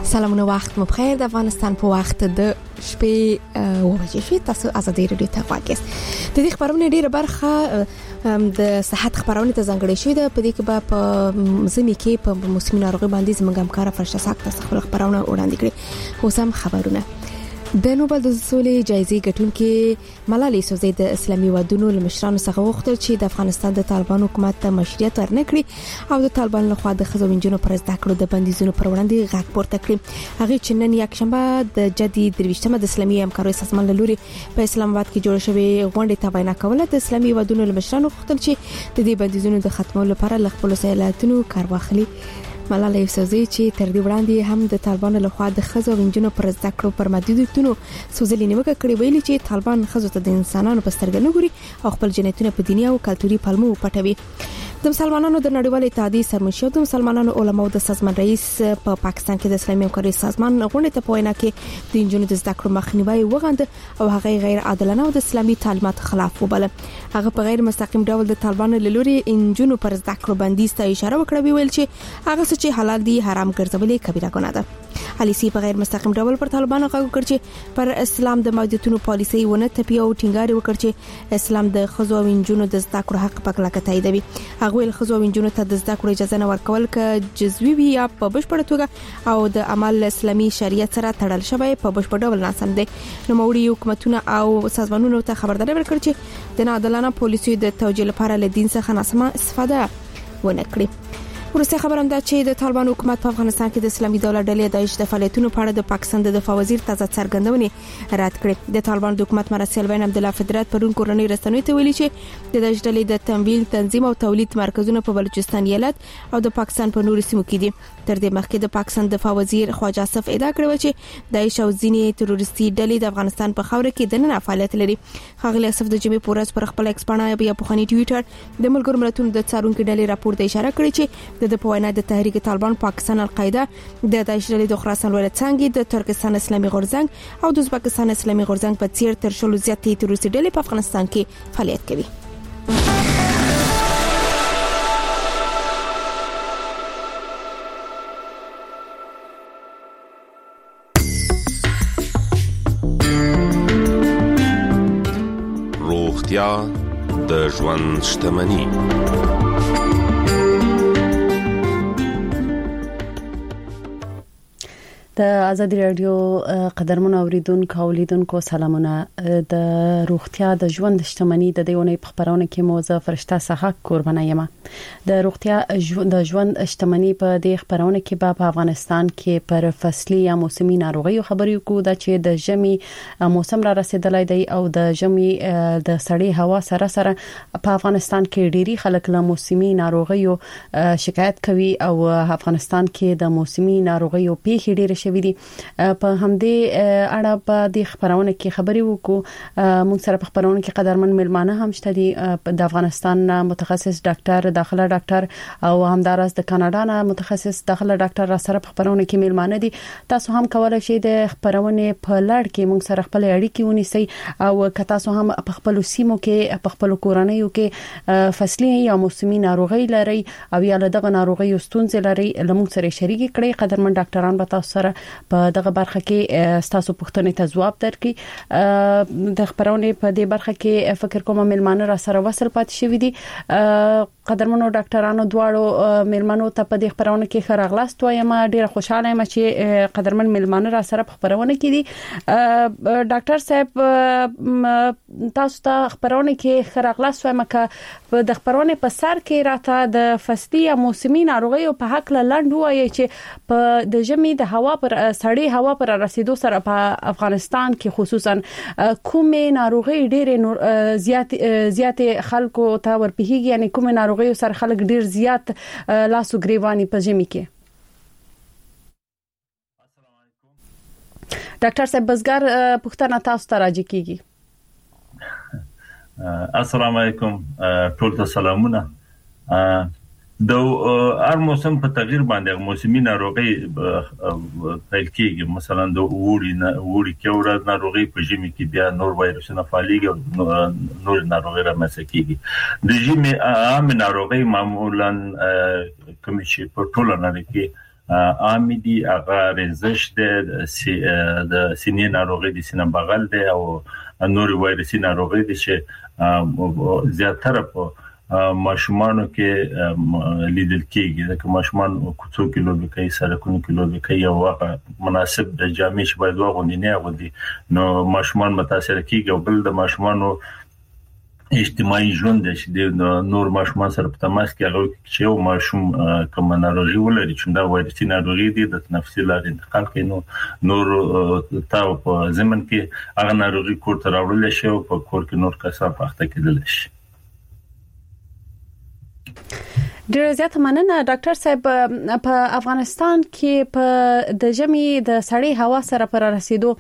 سلامونه، وخت مو بخیر. د افغانستان په وخت د شپې 9 بجې تاسو آزادۍ رادیو ته غواړئ. د دې خبرونه ډیره برخه د صحت خبرونه ته ځانګړې شوې ده. په دې کې به په زمي کې په موسمي ناروغي باندې زموږ همکار فرشته ساک تاسو خپل خبرونه وړاندې کړي. اوس هم خبرونه. د نوبل د سولې جایزې ګټونکې ملالۍ یوسفزۍ د اسلامي ودونو لمشرانو څخه وغوښتل چې د افغانستان د طالبان حکومت ته مشروعیت ورنکړي او د طالبان لخوا د ښځو وینجونو پر زده کړو د بندیزونو پر وړاندې غږ پورته کړي. هغه چې نن یکشنبه د جدي 23مه د اسلامي همکارۍ سازمان له لوري په اسلام آباد کې جوړ شوی غونډه ته وینا کوله. د اسلامي ودونو لمشرانو غوښتل چې د دې بندیزونو د ختمولو لپاره له خپل سیاستونو کار واخلي. ملالۍ یوسفزۍ چې تر دې وړاندې هم د طالبانو لخوا د ښځو وینجونو پر زده کړو پر محدودیتونو سوزلې نیوکه کړې، ویلي چې طالبان ښځو ته د انسانانو په سترګه نه ګوري او خپل جنایتونه په دیني او کلتوري پلمو پټوي. د مسلمانانو د نړیوال اتحادیې سرمنشي د مسلمانانو علماو د سازمان رئیس په پاکستان کې د اسلامي همکارۍ سازمان غونډې ته په وینا کې د انجونو د زده کړو مخنیوي وغوښته او هغه غیر عادلانه او د اسلامي تعلیمات خلاف وبله. هغه په غیر مستقیم ډول د طالبانو له لوري انجونو پر زده کړو بندیز ته اشاره وکړه، ویل چې هغه څه چې حلال دي حرام ګرځولې کبیره ګناه ده. علي سی په غیر مستقیم ډول پر طالبانو غږ وکړ چې پر اسلام د محدودیتونو پالیسي ونه تپي او ټینګار وکړ چې اسلام د ښځو او انجونو د زده کړو حق په کلکه تاییدوي. هغه ویل ښځو او انجونو ته د زده کړو اجازه نه ورکول ک جزوي وي یا په بشپړه توګه او د عمل اسلامي شریعت سره تړل شوی په بشپړ ډول ناسم دي. نو موري حکومتونه او سازمانونو ته خبرداري ورکړي چې د ناعادلانه پالیسي د توجیه لپاره له دین څخه ناسمه استفاده ونه کړي. ورسته خبرم ده چې د طالبان حکومت په افغانستان کې د اسلامي دولت ډلې داعش د فعالیتونو په اړه د پاکستان د دفاع وزیر تازه څرګندونې رد کړې. د طالبان د حکومت مرستیال وین عبد الله فدرات پرون کورنۍ رسنیو ته ویلي چې د داعش ډلې د تمویل، تنظیم او تولید مرکزونه په بلوچستان ایالت او د پاکستان په نورو سیمو کې دي. تر دې مخکې د پاکستان دفاع وزیر خواجه اسف ادعا کړې چې داعش او ځینې تروریستي ډلې د افغانستان په خاوره کې د نن فعالیت لري. ښاغلی اسف د جمعې پورز پر خپل ایکس باندې بیا په خني ټویټر د ملګرو ملتونو د څارونکو ډلې راپور ته اشاره کړې چې د پوینه د تحریک طالبان پاکستان القاعده د داعش ډلې د خراسان ولایت څنګه د ترکستان اسلامي غورځنګ او د ازبکستان اسلامي غورځنګ په څیر تر شلو زیاتې تروریستي ډلې په افغانستان کې فعالیت کوي. روغتیا د ژوند شتمني. د ازادي رادیو قدرمن اوریدونکو او لیدونکو سلامونه. د روغتیا د ژوند شتمنۍ د دیونه په خبرونه کې موضوع فرشته صحت قربانه یم. د روغتیا د ژوند شتمنۍ په دې خبرونه کې په افغانستان کې پر فصلي یا موسمي ناروغیو خبرې کوو د چې د ژمي موسم را رسیدلای دی او د ژمي د سړې هوا سره سره په افغانستان کې ډيري خلک له موسمي ناروغیو شکایت کوي او افغانستان کې د موسمي ناروغیو پیښې ډېرې ویدي. په همدې اړه په دې خبرونه کې خبرې وکړو. موږ سره په خبرونه کې قدرمن ملمانه هم شته دي. د افغانستان متخصص ډاکټر داخله ډاکټر او همدارس د کاناډا نه متخصص داخله ډاکټر را سره په خبرونه کې ملمانه دي. تاسو هم کولای شئ د خبرونه په لړ کې موږ سره خپل اړیکې ونیسئ او که تاسو هم په خپل سیمو کې په خپل کورنیو کې فصلي یا موسمي ناروغي لري او یا دغه ناروغي ستونزې لري لمون سره شریک کړئ. قدرمن ډاکټران به تاسو سره په دغه برخه کې تاسو پوښتنې ته ځواب درکړي. د خبرونه په دې برخه کې فکر کوم ملمانه را سره وصل پات شوی دي. قدرمنو ډاکټرانو دواړو ملمنو ته په دې خبرونه کې خراغلاست وایم. ډیره خوشاله یم چې قدرمن ملمانه را سره په خبرونه کې دي. ډاکټر صاحب تاسو ته خبرونه کې خراغلاست وایم که د خبرونه په سر کې راته د فصلي یا موسمي ناروغیو په حق لاند وایي چې په د ژمي د هوا پر سړې هوا پر رسیدو سره په افغانستان کې خصوصا کومه ناروغي ډېر زیات خلکو ته ورپېږي، یعنی کومه ناروغي سره خلک ډېر زیات لاسو گریوانی په ژمي کې. ډاکټر صاحب بزګر پښتنه تاسو ته راځي کیږي. السلام علیکم ټول ته سلامونه. د هر موسم په تغییر باندې موسمي ناروغي پیل کیږي. مثلا د وړي کې ورځ ناروغي په ژمي کې بیا نور وایرسونه فعاليږي او نور ناروغي رامنځته کیږي. د ژمي عام ناروغي معمولا کوم چې په ټوله نړۍ کې عام دي هغه رنزش د سینې ناروغي د سینې بغل دی او نور وایرسي ناروغي دي چې زیاتره په ماشومانو کې لیدل کېږي چې ماشومان کوڅو کې لوبي کوي سړکونو کې لوبي کوي او هغه مناسب د جامې چې باید واغوندي نه غوندي نو ماشومان متاثر کیږي او بل د ماشومانو اجتماعي ژوند چې نور ماشومان سره په تماس کې هغه چې یو ماشوم کوم ناروغي ولري چې دا وایرسي ناروغي دي د تنفسي لارې انتقال کوي نور تاو په زمن کې هغه ناروغي کور ته راوړل شي او په کور کې نور کسان پخته کېدل شي. ډیر زیات مننه ډاکټر صاحب. په افغانستان کې په د ژمي د سړې هوا سره پر رسیدو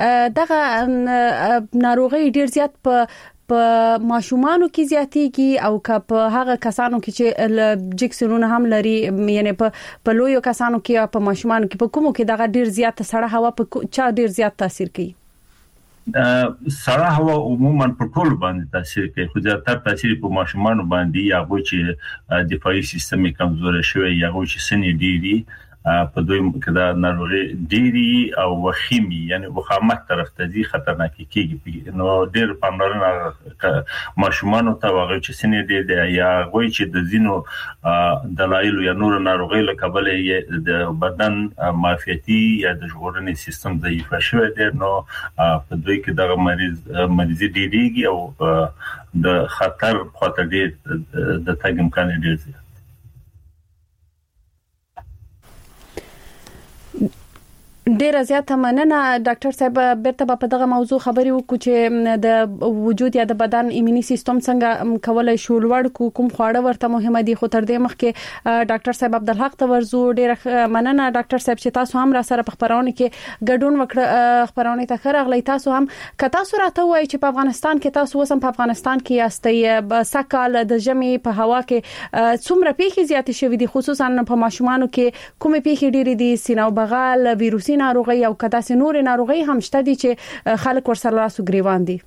دغه ناروغي ډیر زیات په ماشومانو کې زیاتېږي او په هغه کسانو کې چې جکسونه هم لري یعنی په لویو کسانو کې او په ماشومانو کې په کومو کې دغه ډیر زیات سړه هوا په چا ډیر زیات تاثیر کوي؟ سړه هوا عموما په ټول باندې تاثیر کوي خو زیاتره تاثیر په ماشومانو باندې یا چې دفاعي سیستم کمزور شوی یا چې سنې ډیری په دوی کې دا ناروغي ډيري او وخیمي یعنی وخامت طرف ته دي خطرناک کیږي نو ډېر پاملرنه ماشومانو ته واغې چې سنې دي یا غوي چې د زینو دلایل یا نور ناروغي له کبله د بدن معافیتي یا د ژغورنې سیستم ضعیف شوی دی نو په دوی کې د مریض ډیریږي او د خطر خطر ډېر د تګ امکان ډېر زیات. ډیر زیات مننه ډاکټر صاحب. بیرته په دغه موضوع خبري وکړو چې د وجود یا د بدن ایموني سیستم څنګه کولای شو لوړ کوم خواړه ورته مهمه دي خو تر دې مخکې ډاکټر صاحب عبدالحق ته ورزو. ډیر مننه ډاکټر صاحب چې تاسو هم را سره په خبرونه کې ګډون وکړه خبرونه ته خرغلی. تاسو هم کته سره ته وایي چې په افغانستان کې تاسو وسم په افغانستان کې یاستئ سکهال د ژمي په هوا کې څومره پیښې زیات شوې دي خصوصا په ماشومانو کې کومه پیښې ډېرې دي سینه او بغل ویروسي ناروغي او کدا سينور ناروغي هم شته دي چې خلک ورسره لاسو ګریوان دي.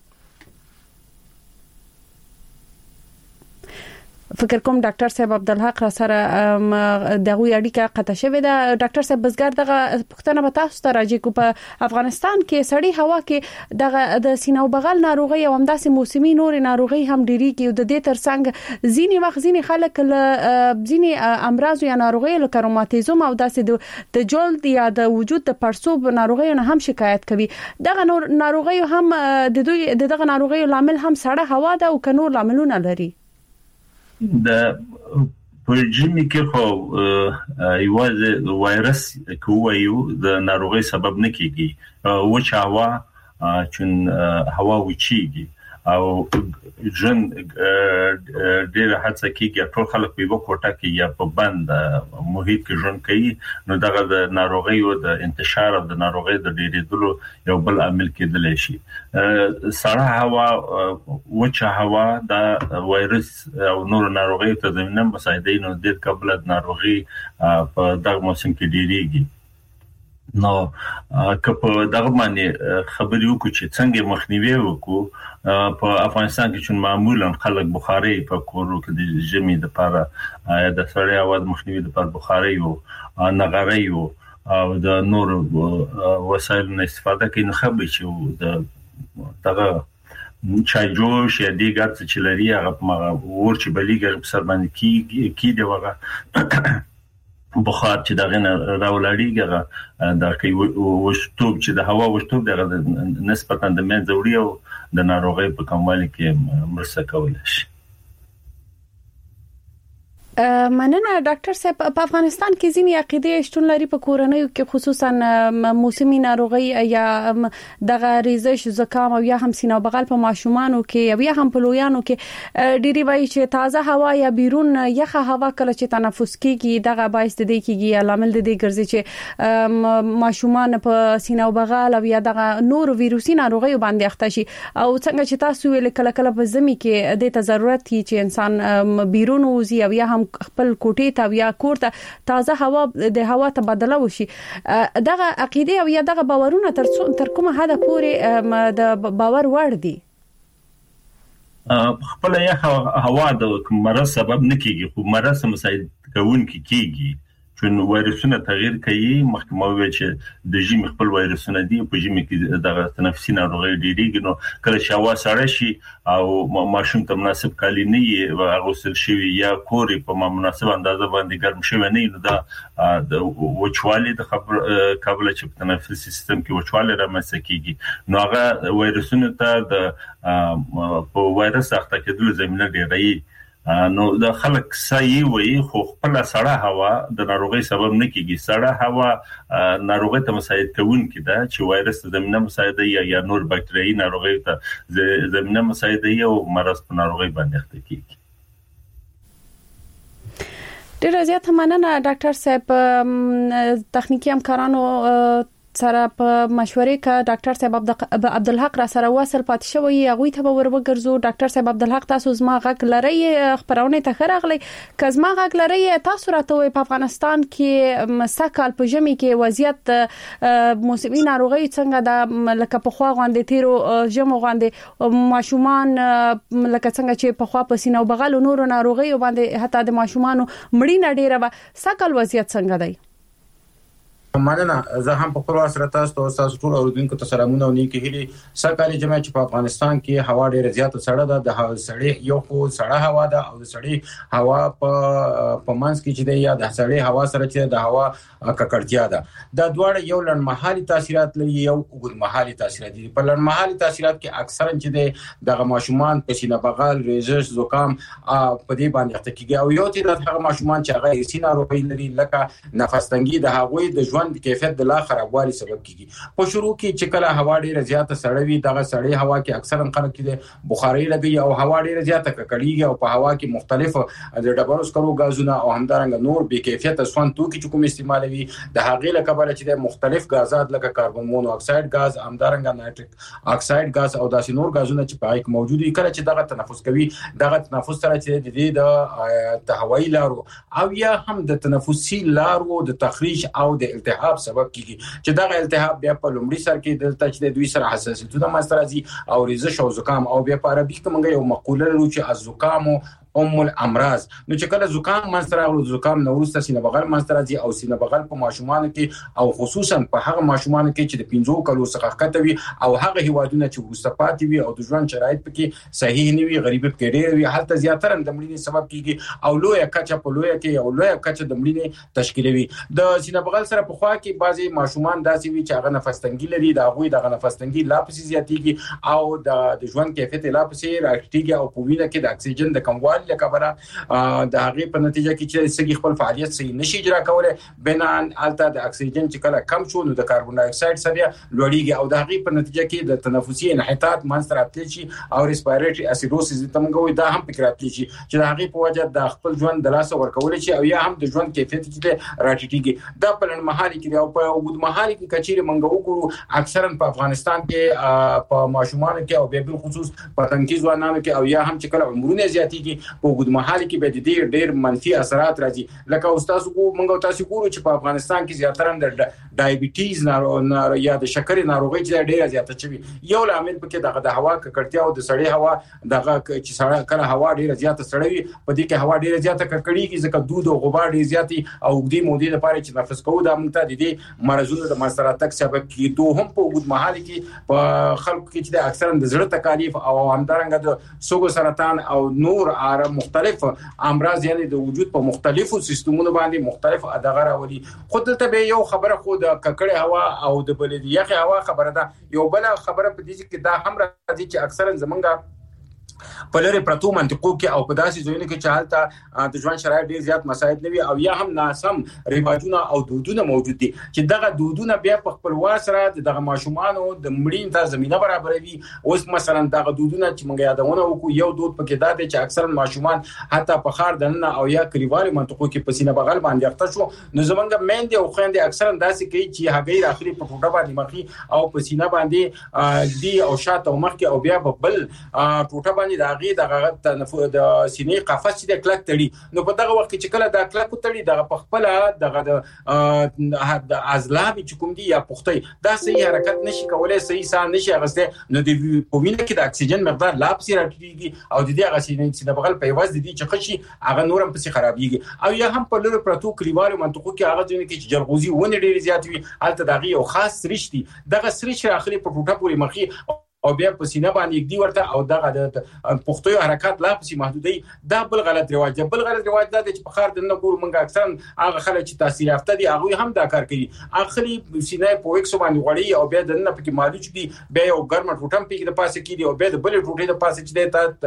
فکر کوم ډاکټر صاحب عبدالحق سره دغه اړیکه قطع شوې ده. ډاکټر صاحب بزګر دغه پښتنه به تاسو ته راځي کو په افغانستان کې سړی هوا کې دغه د سینه او بغل ناروغي او همداسې موسمي نور ناروغي هم ډېری کې د دې ترڅنګ ځینی وخت ځینی خلک ځینی امراض یا ناروغي لکه روماتیزم او داسې د جلد یا د وجود د پړسوب ناروغي نه هم شکایت کوي. دغه ناروغي هم د دوی دغه ناروغي لامل هم سړه هوا ده او کنور لاملونه لري. د پرجمی کې خو یوازې وایرس کویو د ناروغي سبب نه کیږي وچه هوا چې هوا وچیږي او جن ډېر هڅه کوي ټول خلک په یو کوټه کې یا په بند محیط کې ژوند کوي نو دغه د ناروغي او د انتشار او د ناروغي د ډېرېدلو یو بل عامل کېدلی شي. سړه هوا وچه هوا د وایرس او نور ناروغي ته زمينه مساعدین او د قبل د ناروغي په دغه موسم کې ډېریږي. نو کله دغه باندې خبرې وکړو چې څنګه مخنیوي وکړو په افغانستان کې چې معمولا خلک بخاري په کورو کې د ژمي د لپاره د سړې هوا د مخنیوي لپاره بخاري او نغاري او د نور وسایل نه استفاده کوي نو خبرې چې دغه چای جوش یا دیګر چې لري هغه ورچ بلیګر په سر باندې کی دی وغه بخار چې دغه راولړیږي دا کوي وشتوب چې د هوا وشتوب دغه نسبتا د منځوري او د ناروغي په کموالي کې مرسته کولای شي. مننه ډاکټر صاحب. په افغانستان کې ځینې عقیده شتون لري په کورنیو کې خصوصا موسمي ناروغي یا دغه ریزش زکام او یا هم سینه بغل په ماشومانو کې او یا هم په لویانو کې ډېری وایي چې تازه هوا یا بیرون یخه هوا کله چې تنفس کیږي دغه باعث د دې کیږي لامل د دې ګرځي چې ماشومان په سینه بغل او یا دغه نور ویروسي ناروغي باندې اخته شي او څنګه چې تاسو ویل کله کله په زمي کې د ته ضرورت دي چې انسان بیرون وزي او یا هم خپل کوټې ته یا کور ته تازه هوا د هوا تبادله وشي. دغه عقیده او یا دغه باورونه تر کومه حد پورې د باور وړ دي؟ خپل یا هوا د مرض سبب نه کیږي خو مرض مساعد کوونکی کیږي چون وایرسونه تغییر کوي مخکې مو ویل چې د ژمي خپل وایرسونه دي په ژمي کې د تنفسي ناروغي ډېریږي نو کله چې هوا سړه شي او ماشوم ته مناسب کالي نه وي غوسل شي یا کوري په مناسب اندازه باندې ګرم شوی نه نو دا د وچوالي د قابل چې په تنفسي سیستم کې وچوالي رامنځته کیږي نو هغه وایرسونه ته د په وایرس اخته کېدل زمينه ډېرایي نو د خلک سایي وي خو خپل سړه هوا د ناروغي سبب نه کیږي سړه هوا ناروغي ته مساعد کوونکی ده چې وایرس زمينه مساعد یا نور باکټریايي ناروغي ته زمينه مساعد او مرض په ناروغي باندې اخته کیږي ډیر زیات مننه ډاکټر صاحب تخنیکی همکارانو سره په مشورې کا ډاکټر صاحب عبدالحق را سره وصل پات شوی هغه ته ورغورځو ډاکټر صاحب عبدالحق تاسو زما غږ لري خبرونه ته خراغلی کزما غږ لري تاسو راته په افغانستان کې سکهال په ژمي کې وضعیت موسمي ناروغي څنګه د لکه په خوا غوندې تیرو ژمو غوندې ماشومان لکه څنګه چې په خوا پسینه او بغل نور ناروغي باندې حتی د ماشومان مړینه ډیره سکهال وضعیت څنګه دی مننه زه هم په خپل واسطه تاسو ټول اوریدونکو ته سلامونه او نیکی هیلي سکهالي جمع چې په افغانستان کې هوا ډیره زیاته سړه ده د سړې یو خو سړه هوا ده او د سړې هوا په منځ کې چې دی یا د سړې هوا سره چې د هوا ککړتیا ده د دوړ یو لړمحالي تاثیرات لري یو اوږدمحالي تاثیرات دي په لړمحالي تاثیرات کې اکثرا چې دی د ماشومان پسینه بغل ریزش زکام په دې باندې اخته کیږي او یو چې د هغه ماشومان چې هغه سینه ناروغي لري لکه نفس تنګي د هغوی د ژوند کیفیت د لا خرابوالي سبب کیږي په شروع کې چې کله هوا ډیره زیاته سړه وي دغه سړې هوا کې اکثرا خلک کې بخاري لګي او هوا ډیره زیاته ککړیږي او په هوا کې مختلف د ډبرو سکرو غازونه او همدارنګه نور بې کیفیت سون توکي چې کوم استعمالوي د هغې لکه چې د مختلف غازات لکه کاربن مونو اکساید غاز همدارنګه نایتریک اکساید غاز او داسې نور غازونه چې په هغه کې موجود دي کله چې دغه تنفس کوي دغه تنفس سره چې د دې د هوایي لارو او یا هم د تنفسي لارو د تخریش او د التهاب سبب کیږي چې دغه التهاب بیا په لومړي سر کې دلته چې د دوی سره حساسیتونه مسترازي او ریزش او زکام او بیا په عربي کې موږ یو مقوله لرو چې الزکام الامراض نو چې کله زکام منځ راغلو زکام نو ورسته سینه بغل منځ راځي او سینه بغل په ماشومان کې او خصوصا په هغه ماشومان کې چې د 15 کلو څخه کته وي او هغه هیوادونه چې ورسته پاتې وي او د ژوند شرایط پکې صحیح نه وي غریب کې ډېر وي حالت زیاتره د مړینې سبب کیږي او لوی کچه په لوی کې او لوی کچه د مړینې تشکیلوي د سینه بغل سره په خوا کې بعضي ماشومان داسې وي چې هغه نفس تنګي لري دا غوي د نفس تنګي لا پسې زیاتېږي او د ژوند کیفیت لا پسې راټیږي او په وینه کې د اکسیجن د کموالي لکبره د هغه په نتیجه کې چې سګي خپل فعالیت صحیح نشي اجرا کولای بنان الته د اکسیجن چې کله کم شو نو د کاربن ډای اکساید سره لوړیږي او د هغه په نتیجه کې د تنفسي انحطاط منځ راتلی شي او ریسپیریټري اسیدوسیس تمګوي دا هم پکې راتلی شي چې د هغه په وجه د خپل ژوند د لاس ورکول شي او یا هم د ژوند کیفیت چې راټیږي دا په لنمحالي کې او په اوږدمحالي کې کچېره منګو وګورو اکثرا په افغانستان کې په ماشومان کې او به خصوص په تنکي ځوانانو کې او یا هم چې کله عمرونه زیاتېږي په اوږدمحالي کې به د ډېر منفي اثرات راځي لکه استاد کو موږ تاسو ګورو چې په افغانستان کې زیاتره د ډایبټیز یا د شکرې ناروغي چې ډېره زیاته شوی یو لامل پکې د هوا ککړتیا او د سړې هوا دغه چې سړه کله هوا ډېره زیاته سړوي په دې کې هوا ډېره زیاته ککړیږي ځکه دود او غبار ډېر زیاتی او د مودې لپاره چې نفس کوو د مونږ ته د دې مرزونو د مسراتک سبب کیدو هم په وګد محل کې په خلکو کې چې اکثرا د زړه تکالیف او همدارنګه د سوګو سرطان او نور مختلف امراض یعنی د وجود په مختلفو سیستمونو باندې مختلف ادغه راولي خود ته به یو خبره خود ککړه هوا او د بلدیه هوا خبره ده یو بل خبره په دې کې دا هم راځي چې اکثرا زمونږ په لری پرتو منطقو کې او په داسې ځایونو کې چې حالت د ژوند شرایط ډیر زیات مساعد نه وي او یا هم ناسم رواجونه او دودونه موجود دي چې دغه دودونه بیا په خپل واسره دغه ماشومان او د مړین ته زمينه برابروي اوس مثلا دغه دودونه چې موږ یادونه وکړو یو دود پکې دا دی چې اکثرا ماشومان حتی په خار دننه او یا کلیوالي منطقو کې پسینه بغل باندې اخته شو نو زمونږ مېندې او خويندې اکثرا داسې کوي چې هغه اخري په ټوټه باندې مخي او پسینه باندې دی او شاته او مخ کې او بیا په بل ټوټه باندې د هغه د سینې قفس چې د کلک تړي نو په دغه وخت چې کله د کلک تړي د خپل دغه د عضلات چې کوم دي یا پختي دا صحیح حرکت نشي کولای صحیح سان نشي اغسته نو د پوینه کې د اکسیجن مقدار لاپسي راټیږي او د دې هغه چې د بغل په واسطه دي چې خشي هغه نورم پسې خرابيږي او یا هم په لور پرتو کلیوالو منطقو کې هغه ځینې کې چې جلغوزي ونه ډېر زیات وي البته دغه یو خاص سرشتي دغه سرش اخلي په ټوټه پوري مخي او بیا په سینه باندې یک دی ورته او دغه د پختوي حرکت لا پسې محدودي دا بل غلط رواج دی بل غلط رواج دا چې په خار د نه ګور منګه اکثر هغه خلک چې تاثیر یافته دي هغه هم دا کار کوي اخلي سینه په 100 باندې غړي او بیا د نه پکې مالوچ دي بیا یو ګرم ټوټم پکې د پاسه کې دي او بیا د بل ټوټې د پاسه چې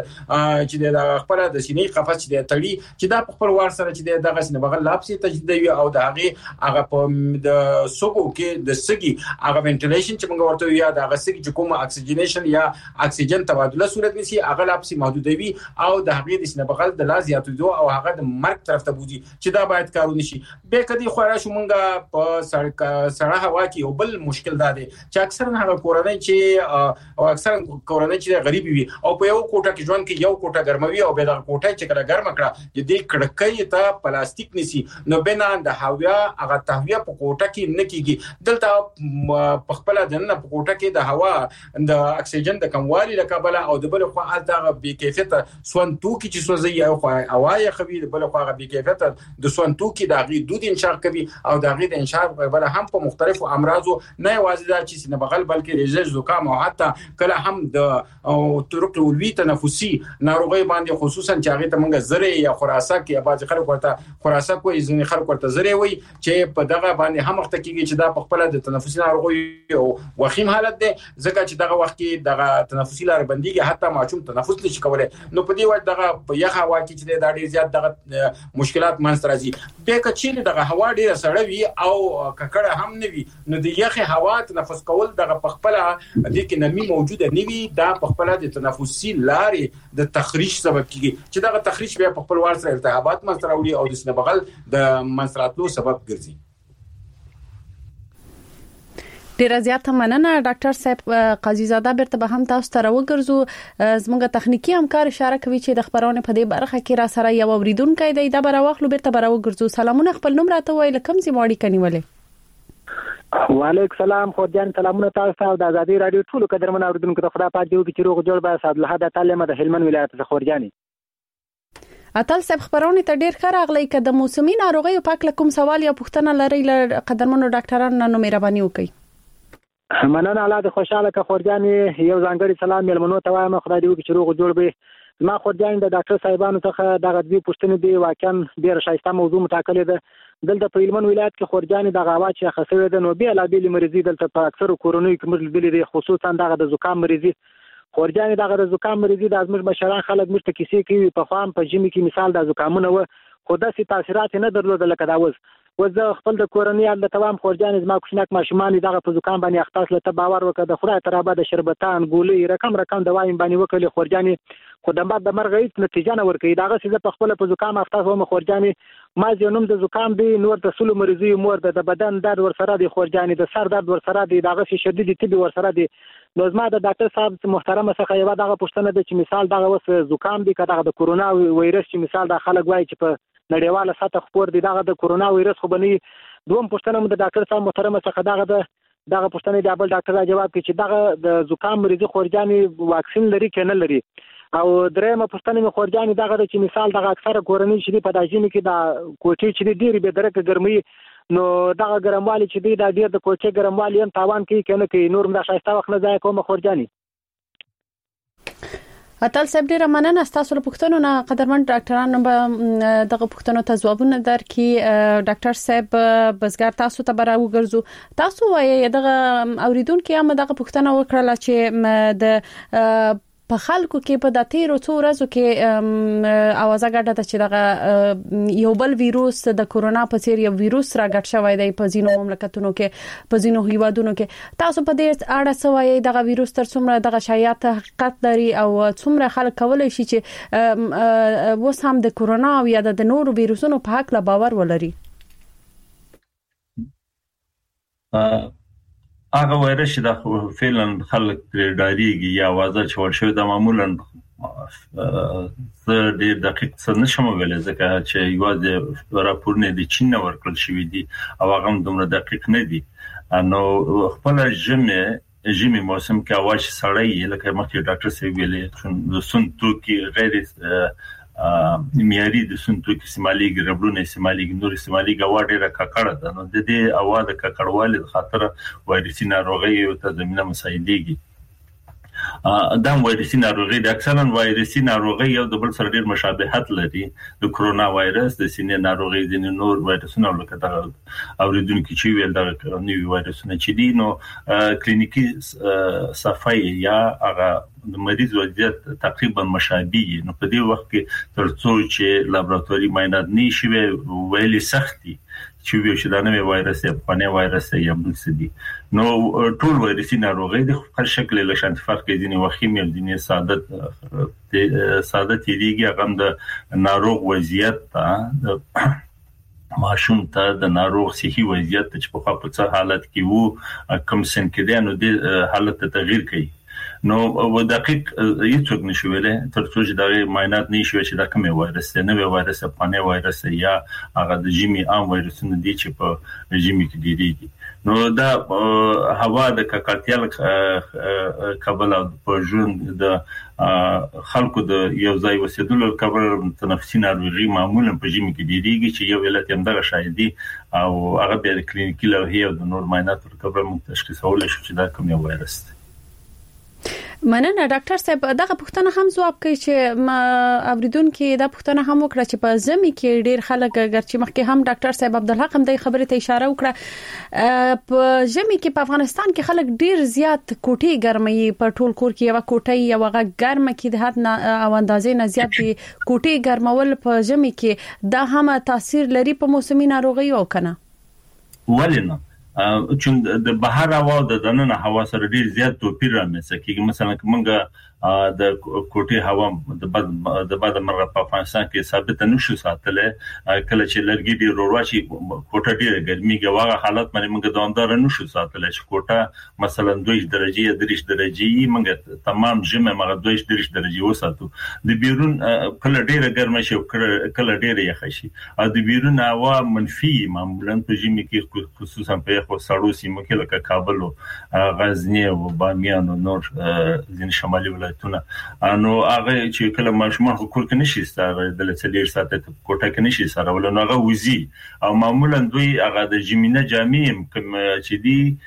د خپل د سینې قفس چې د تړي چې دا په خپل وار سره چې دغه سینه بغل لاپسي تجدیدوي او د هغه په د سوګو کې د سګي هغه وینټیلیشن چې موږ ورته یا د هغه سګي چې کوم اکسیجن یا اکسیجن تبادله صورت نشي هغه لاپسي محدودوي او د هغې د سینه بغل د لاز یاتو او هغه د مرګ طرف ته بوزي چې دا باید کارونه شي به کدي خورا شو مونږه په سړه هوا کې یو بل مشکل ده چې اکثر هغه کورنۍ چې او اکثر کورنۍ چې غریب وي او په یو کوټه کې ژوند کې یو کوټه ګرموي او به د کوټه چې کله ګرم کړه د دې کړکۍ ته پلاستیک نسی نو بنا د هوا هغه تهویه په کوټه کې نه کیږي دلته په خپل دنه په کوټه کې د هوا د اکسیجن د کموالي لکبله او د بل خو الته بي کیفیت سون توکي چې سوزي او هواي خوي د بل خو بي کیفیت د سون توکي د غي دود انشاء کوي او د غي د انشاء بل هم په مختلفو امراضو نه یوازې د چې سینه بغل بلکې ريزه زکام او حتی کله هم د طرق الولوي تنفسي ناروغي باندې خصوصا چې هغه ته موږ زره یا خراسه کې یا بعض خلک ورته خراسه کوي ځینې خلک ورته زره وي چې په دغه باندې هم وخت کېږي چې دا په خپل د تنفسي ناروغي او وخیم حالت ده ځکه چې دغه وخت کې دغه تنفسي لار بنديږي حتی ماشوم تنفس نشي کولای نو په دې وخت دغه په یخ هوا کې چې د ډېر زیات دغه مشکلات منځ راځي به کچې دغه هوا ډېر سړه وي او ککړه هم نه وي نو د یخ هوا تنفس کول دغه په خپل د کې نرمي موجوده نه وي دا په خپل د تنفسي لارې د تخریش سبب کیږي چې دغه تخریش بیا په خپل وار سره التهابات منځ راوړي او د سینه بغل د منځراتلو سبب ګرځي ډیره زیاته مننه ډاکټر صاحب قاضي زاده بیرته به هم تاسو ته راوګرځو زموږ تخنیکی همکار اشاره کوي چې د خبرونه په دې برخه کې را سره یو اوریدونکو دی دا براوخلو بیرته براوګرځو سلامونه خپل نوم راته وایي لکم سي ماړی کنيولې وعلیکم سلام خو جان سلامونه تاسو ته د آزادي رادیو ټول قدرمن اوریدونکو ته خدای پاک دې وکړي چې روغ جوړ به صاحب له د تعلیم د هلمند ولایت څخه خورجاني اتل صاحب خبرونه ته ډیر ښه راغلی که د موسمي ناروغیو پاک لکم سوال یا پوښتنه لري ل قدرمنو ډاکټرانو نو مهرباني وکړئ مننه الله دې خوشاله که خورجاني یو ځانګړي سلام ملمنو ته وایم خدای دې وکړي چې روغ جوړ به ما خورجان د ډاکټر صاحبانو څخه دغه دوی پوښتنې دی واقعا ډیر شایسته موضوع متاکلې ده دلته په هلمند ولایت کې خورجان د غوا چې خاصوي ده نو بیا لا بیل مریضي دلته په اکثر کورونو کې مزل دي خصوصا دغه د زکام مریضي خورجان دغه د زکام مریضي د ازمج مشران خلک مشته کیسې کوي په خام په جمی کې مثال د زکامونه و خو داسې تاثیرات نه درلودل لکه دا وز خپل د کورنۍ د توام خورجان زما کوچنک ماشومان دغه په زکام باندې اختصاص لته باور وکړه د خدای ترابه د شربتان ګولې رقم دوایم باندې وکړي خورجان خو د بعد د مرګ هیڅ نتیجه نه ورکړي دغه څه په خپل په زکام اختصاص و خورجان ما ځنوم د زکام دی نور د سلو مریضي مور د بدن درد ور سره دی خورجان د سر درد ور سره دی دغه شدید طبي ور سره دی نو زما د ډاکټر صاحب محترم څخه یو دغه پوښتنه ده چې مثال دغه وس زکام دی کله د کورونا وایرس چې مثال د خلک وایي چې په نړیواله سطح خپور دی دغه د کورونا وایرس خو بني دوم پوښتنه د ډاکټر صاحب محترم څخه دغه پوښتنه د بل ډاکټر جواب کوي چې دغه د زکام مریضي خورجاني واکسین لري کنه لري او درېمه پوښتنه مې خورجاني دغه چې مثال دغه اکثره کورنۍ چې په داجینو کې د کوټې چې ډېری به درکه ګرمي نو دغه ګرموالي چې دی د ډېر د کوټې ګرموالي هم تاوان کوي کنه کوي نور مده شایسته وخت نه ځای کوم خورجاني اتل صاحب ډیره مننه تاسو له پوښتنو نه قدرمن ډاکټرانو دغه پوښتنو ته ځوابونه درکړي ډاکټر صاحب بسګر تاسو ته براوګرځو تاسو وایي دغه اوریدونکو هم دغه پوښتنه وکړه چې د په خلکو کې په د تیرو څو ورځو کې اوازه ګډه ده چې دغه یو بل ویروس د کورونا په څیر یو ویروس راګډ شوی دی په ځینو مملکتونو کې په ځینو هیوادونو کې تاسو په دې اړه څه وایي دغه ویروس تر څومره دغه شایعات حقیقت لري او څومره خلک کولای شي چې اوس هم د کورونا او یا د نورو ویروسونو په حق لا باور ولري هغه وایرس چې د فعلا خلک ډاریږي یا وازه چول شوی د معمولا د دقیق څه نشم ویلای ځکه چې یوازې راپورونه د چین ورکړل شوی دي او هغه دومره دقیق نه دي نو خپل ژمي موسم کې اواش سړی لکه مخکې ډاکټر سی ویلې د سنتو کې غیر معیاري د سنتو کې استعمالي ربړونه استعمالي نور استعمالي غوا ډیره ککړه ده نو د دې اوا د ککړوالي خاطر وایرسي ناروغي او تضمینه مسایلېږي دا وایرسي ناروغي د اکثرا وایرسي ناروغي یو د بل سره ډیر مشابهت لري د کرونا وایرس د سینې ناروغي د نور وایرسونو لکه دا اوریدونکو چې ویل دا نوې وایرسونه چې دي نو کلینیکی صفای یا هغه د مریض وضعیت تقریبا مشابه نو په دې وخت کې ترڅو چې لابراتواري معاینات نشي ویلي سختي چې ویل شي دا نوې وایرس یا پنه وایرس یا بل څه دي نو ټول وایرسي ناروغي د خپل شکل له شان فرق کوي دي وخیم دي نه ساده تیریږي هغه د ناروغ وضعیت ته ماشوم ته د ناروغ صحي وضعیت چې په خپل حالت کې وو کوم سن کې دی نو د حالت تغییر کوي نو و دقیق هیڅوک نشي ویلای ترڅو چې دا معاینات نشي چې دا کومه وایرس نه وي وایرس پانه وایرس یا هغه د جیمی عام وایرسونه دي چې په جیمی کې دي نو دا هوا د ککړتیا کابل په ژوند د خلکو د یو ځای وسیدلو کابل تنفسي ناروغي معمولا په جیمی کې دي چې یو علت هم دغه شایدي او هغه به کلینیکي لوحې او د نور معاینات پر کابل تشخیصول شي چې دا کومه وایرس دی مننه ډاکټر صاحب دغه پوښتنه هم ځواب کوي چې اوریدونکو دا پوښتنه هم وکړه چې په زمي کې ډیر خلک ګرځي مخکې هم ډاکټر صاحب عبدالحق هم د خبرې ته اشاره وکړه په زمي کې په افغانستان کې خلک ډیر زیات کوټي ګرمي په ټول کور کې یو کوټي یو ګرمه کې د حد او اندازې نه زیات دي کوټي ګرمول په زمي کې دا هم تاثیر لري په موسمي ناروغي او کنه ولنه چې د بهر هوا د دننه هوا سره ډیر زیات توپیر رامنځته کیږي مثلا کومه د کوټي هوا د بعد مرغه په افغانستان کې ثابت نشو ساتل کله چې لرګي ډیر ورواشي کوټه ډیر ګرمي غواغه حالت باندې موږ دوامدار نشو ساتل چې کوټه مثلا 2 درجه یا 3 درجه موږ تمام جمع موږ 2 درجه وساتو د بیرون کله ډیر ګرمه شي کله ډیر یخ شي او د بیرون هوا منفي معمولا په جمی کې خصوصا په خو سړو سیمو کې لکه کابل او غزنی او بامیان او نور ځین شمالي ولایتونه نو هغه چې کله ماشومان کور کې نشي ستاره د لڅلیر ساعت کوټه کې نشي سره ولنو هغه وزي او معمولا دوی هغه د جمینه جامع کوم چې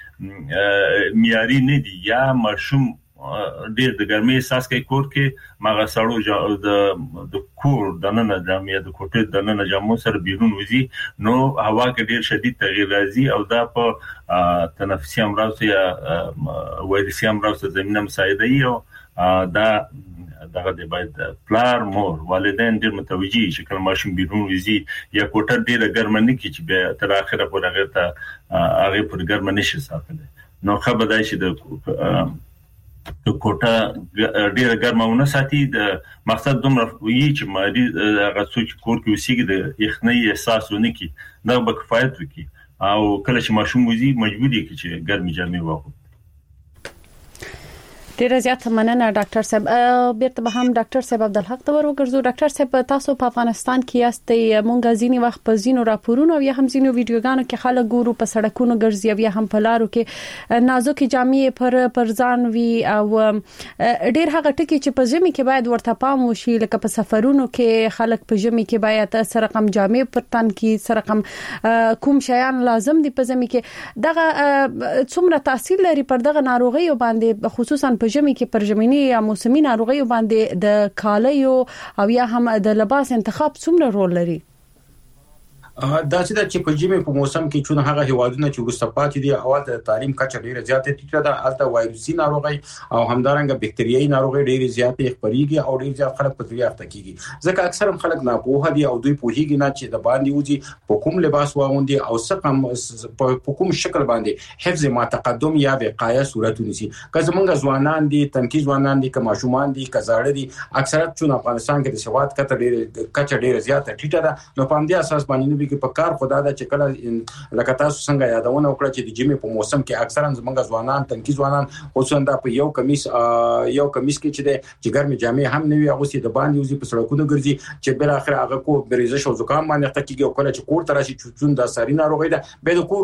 دی معیاري نه دي یا ماشوم ډیر د ګرمۍ احساس کوي کور کې ماغه سړو د کور دننه جامع د کوټې دننه جامو سره بیرون وزي نو هوا کې ډیر شدید تغییر راځي او دا په تنفسي امراض یا وایرسي امراض زمينه مساعده یو دا دغه د باید پلار مور والدین ډیر متوجي چې کله ماشوم بیرون وزي یا کوټه ډیره ګرمه نه کی چې به تر اخره پورې هغه ته هغه پر ګرمه نشي ساتل نو خبر دی چې د کوټه ډیره ګرمونه ساتي د مقصد دومره وی چې ماري هغه څوک کور کې وسیږي د یخنۍ احساس ونه کی دا به کفایت وکي او کله چې ماشوم وزي مجبور دي چې ګرمي جامې واغوندي ډیره زیات مننه ډاکټر صاحب بیرته به هم ډاکټر صاحب عبدالحق ته ورګرځو ډاکټر صاحب تاسو په افغانستان کې یاستئ مونږ ځینی وخت په زینو راپورونو یا هم زینو ویډیوګانو کې خلک ګورو په سړکونو ګرځي یا هم په لارو کې نازک جامې پر ځان وی او ډیر هغه ټکی چې په ژمي کې باید ورته پام وشي لکه په سفرونو کې خلک په ژمي کې باید سره رقم جامې پر تن کې سره رقم کوم شیان لازم دي په ژمي کې دغه څومره تاثیر لري پر دغه ناروغي باندې خصوصا په ژمي کې پر ژمنی یا موسمي ناروغي باندې د کالیو او یا هم د لباس انتخاب څومره رول لري دا چې په جیمه په موسم کې چون هغه هوادونه چې ورستپاتې دي اول د تعلیم کچه ډیره زیاته ټیټه ده الته وایرسي ناروغي او همدارنګه بکټریايي ناروغي ډیره زیاته خبريږي او ډیر ځکه خلک په طریقه اخته کیږي ځکه اکثر خلک ناپوهه دي او دوی پوهیږي نه چې د باندې وځي په کوم لباس واغوندي او څه په کوم شکل باندې حفظ ما تقدم یا وقایه صورت ونیسي که زمونږ ځوانان دي تنکي ځوانان دي که ماشومان دي که زاړه دي اکثریت چون افغانستان کې د سواد کچه ډیره زیاته ټیټه ده نو په دې اساس باندې دوی کې په کار خدا دا چې کله لکه تاسو څنګه یادونه وکړه چې د جمی په موسم کې اکثرا زمونږ ځوانان تنکي ځوانان خصوصا دا په یو کمیس کې چې د ګرمي جامې هم نوي اغوستي د باندې وزي په سړکونو ګرځي چې بل اخر هغه کو بریزش او زکام باندې تکیږي او کله چې کور تراشي چون دا ساري ناروغي ده به د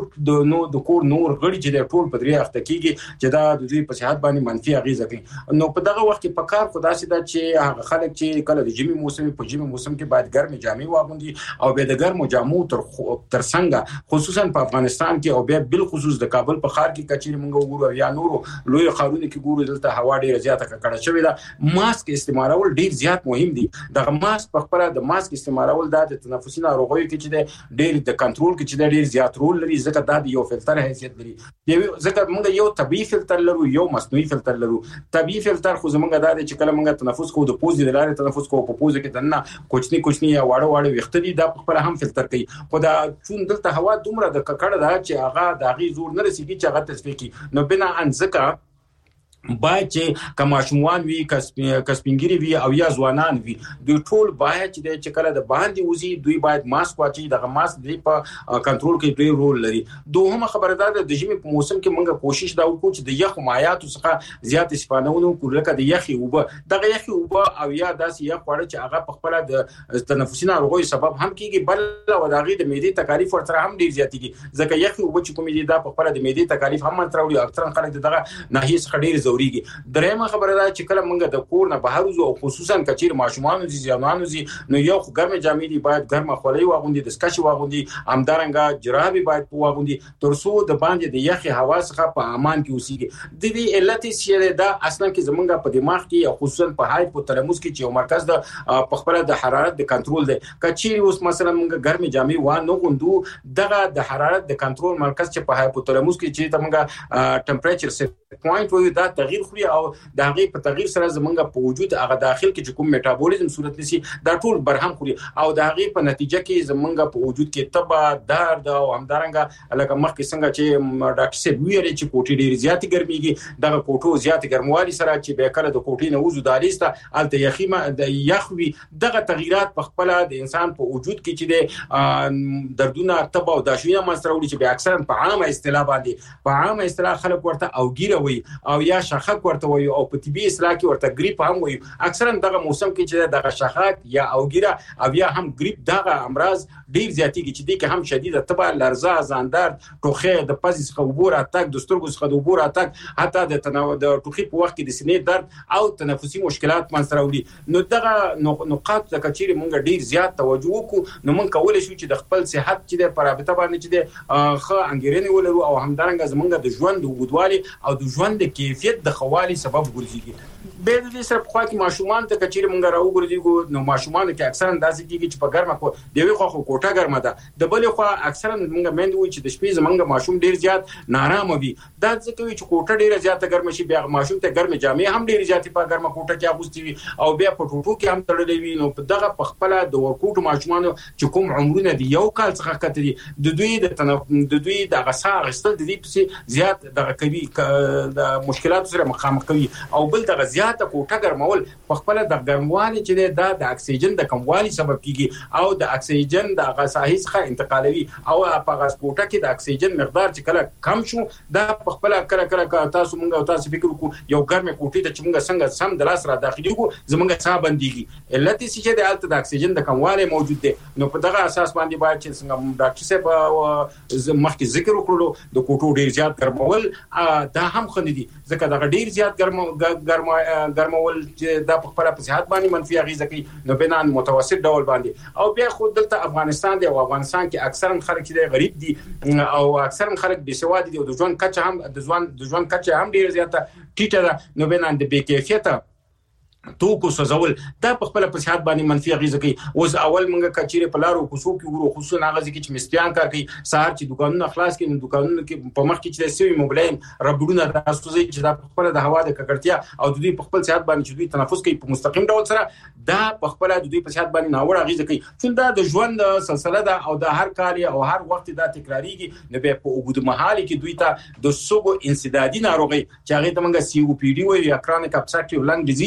کور نور غړي چې د ټول په درې اخته کیږي چې دا د دوی په صحت باندې منفي اغیزه کوي نو په دغه وخت کې په کار خدا سي دا چې هغه خلک چې کله د جمی موسم کې باید ګرمي جامې واغوندي او به د ګرمو جامو تر څنګه خصوصا په افغانستان کې او به بل خصوص د کابل په ښار کې کچېر موږ وګورو یا نورو لوی ښارونو کې ګورو دلته هوا ډیره زیاته کړه شوې ده ماسک استعمالول ډیر زیات مهم دي دغه ماسک په خپل د ماسک استعمالول د تنفسي ناروغیو کې چې ډیر د کنټرول کې چې ډیر زیات رول لري ځکه دا یو فلټر حیثیت لري ځکه موږ یو طبيعي فلټر لرو یو مصنوعي فلټر لرو طبيعي فلټر خو زمونږ د چې کله موږ تنفس کوو د پوزې د لارې تنفس کوو په پوزې کې دنه کوچني یا واړه وخت دي دا خپل هم فلټر کوي خو دا چون دلته هوا دومره د ککړه ده چې هغه د غي زور نه رسیږي چې هغه تصفیه کی نو بنا ان ځکه باید چې کماشومان وی کسپینګری وی او یا ځوانان وی دوی ټول باید چې کله د باندې وزي دوی باید ماسک واچي دغه ماسک دی په کنټرول کې دوی رول لري دوهمه خبردار د جمی په موسم کې موږ کوشش دا وکړو چې د یخ مایعاتو څخه زیات استفاده ونکړو لکه د یخي اوبه دغه یخي اوبه او یا داسې یخ وړه چې هغه په خپل د تنفسي ناروغیو سبب هم کیږي بل او دغه د معدې تکالیف ورته هم ډیر زیاتېږي ځکه یخي اوبه چې کومې دي دا په خپل د معدې تکالیف هم تراوړي اکثر خلک دغه ناحیه څخه ډیر درېمه خبره ده چې کله موږ د کور نه بهر وځو او خصوصا کچیر ماشومان او ځوانان نو یو ګرمه جامې دي باید ګرمه خولۍ واغوندي د سکش واغوندي همدارنګه جرابې باید واغوندي ترڅو د باندې د یخي هوا څخه په امان کې اوسېږي د دې علت چې دا اصلا کې زمونږ په دماغ کې خصوصا په هایپوتالاموس کې چې یو مرکز د خپل د حرارت د کنټرول دی کچیر اوس مثلا موږ ګرمه جامې و نه غوندو دغه د حرارت د کنټرول مرکز چې په هایپوتالاموس کې چې موږ ټمپریچر سیټ پوینټ وي دا تغییر خوري او د هغه په تغییر سره زمونږ په وجود هغه داخل کې کوم میټابولیزم صورت نشي دا ټول برهم خوري او د هغه په نتیجه کې زمونږ په وجود کې تبه درد او همدارنګه لکه مخکې څنګه چې ډاکټر سیب ویلي چې کوټې ډېر زیات ګرميږي دغه کوټو زیات ګرموالي سره چې به کله د کوټې نه وځو دالیسته الته یخیمه د یخوي دغه تغیرات په خپل د انسان په وجود کې چې د دردونه تبه او داشوینه مسترولي چې به اکثرا په عامه اصطلاح باندې په عامه اصطلاح خلک ورته او ګیره وي او یا شخک ورته وي او په طبي اصطلاح کې ورته ګریپ هم وي اکثرا دغه موسم کې چې دغه شخک یا او ګیره او یا هم ګریپ دغه امراض ډیر زیاتېږي چې د هم شدیده تبه لرزه ځاندار ټوخه د پزې څخه عبور اتاک د سترګو څخه د عبور اتاک حتی د ټوخي په وخت کې د سینې درد او تنفسي مشکلات منځراولي نو دغه نقاط د کچېري مونږ ډیر زیات توجه وکړو نو مونږ کولای شو چې د خپل صحت چې د پرابطه باندې چې د خه انګیرنې ولرو او همدارنګه زمونږ د ژوند د وګدوالي او د ژوند د کیفیت د خوالي سبب ګرځي به د دې سره په خوا کې ماشومان ته کچېري مونږ راو ګرځي نو ماشومان کې اکثرا داسې کېږي چې په ګرمه کو دی وی خو کوټه ګرمه ده د بلې خو اکثرا مونږ مند وي چې د شپې زمونږ ماشوم ډیر زیات نارامه وي دا ځکه چې کوټه ډیره زیاته ګرمه شي بیا ماشوم ته ګرمه جامې هم ډیر زیاتې په ګرمه کوټه کې اغوستي وي او بیا په ټوټو کې هم تړلې وي نو په دغه په خپل د ورکوټو ماشومان چې کوم عمرونه دي یو کال څخه کته دي د دوی د غسا غستل د دې په زیات دغه کوي د مشکلات سره مخامخ کوي او بل دغه زیاته کوټه ګرمول په خپل د ګرموالي چې د اکسیجن د کموالي سبب کیږي او د اکسیجن د غساهي څخه انتقالوي او په غاز کوټه کې د اکسیجن مقدار چې کله کم شو دا په خپل کله تاسو مونږ او تاسو فکر وکړو یو ګرمه کوټه ته چې مونږ څنګه سم د لاس را داخلي کو زمونږ صاحب بنديږي علت چې د الته د اکسیجن د کمواله موجود دي نو په دغه اساس باندې باید چې څنګه ډاکټر صاحب مخکې ذکر وکړو د کوټو ډیر زیات ګرمول دا هم خنه دي ځکه دا ډیر زیات ګرمول چې دا په خپل صحت باندې منفي اغیزه کوي نو بنان متوسط ډول باندې او بیا خود دلته افغانستان دی او افغانستان کې اکثرا خلک چې غریب دي او اکثرا خلک بې سواد دي او د ژوند کچه هم د ژوند کچه هم ډیر زیاته ټیټه ده نو بنان د بې کیفیته توکو سوزول دا په خپل په صحت باندې منفي اغیزه کوي اوس اول موږ کچېره په لارو کوڅو کې ورو خصوصا هغه ځکه چې مستیان کار کوي سهار چې دکانونه خلاص کړي نو دکانونه کې په مخ کې چې سوي موبایل ربړونه تاسو چې دا په خپل د هوا د ککړتیا او د دوی په خپل صحت باندې چې دوی تنفس کوي په مستقیم ډول سره دا په خپل د دوی په صحت باندې ناوړه اغیزه کوي چې دا د ژوند سلسله ده او د هر کال او هر وخت دا تکراریږي نو به په وګړو محل کې دوی ته د سوګو انسدادي ناروغي چې هغه ته موږ سی او پی ډي وایي یا کرونیک ابستراکټیو لنګ ډیزیز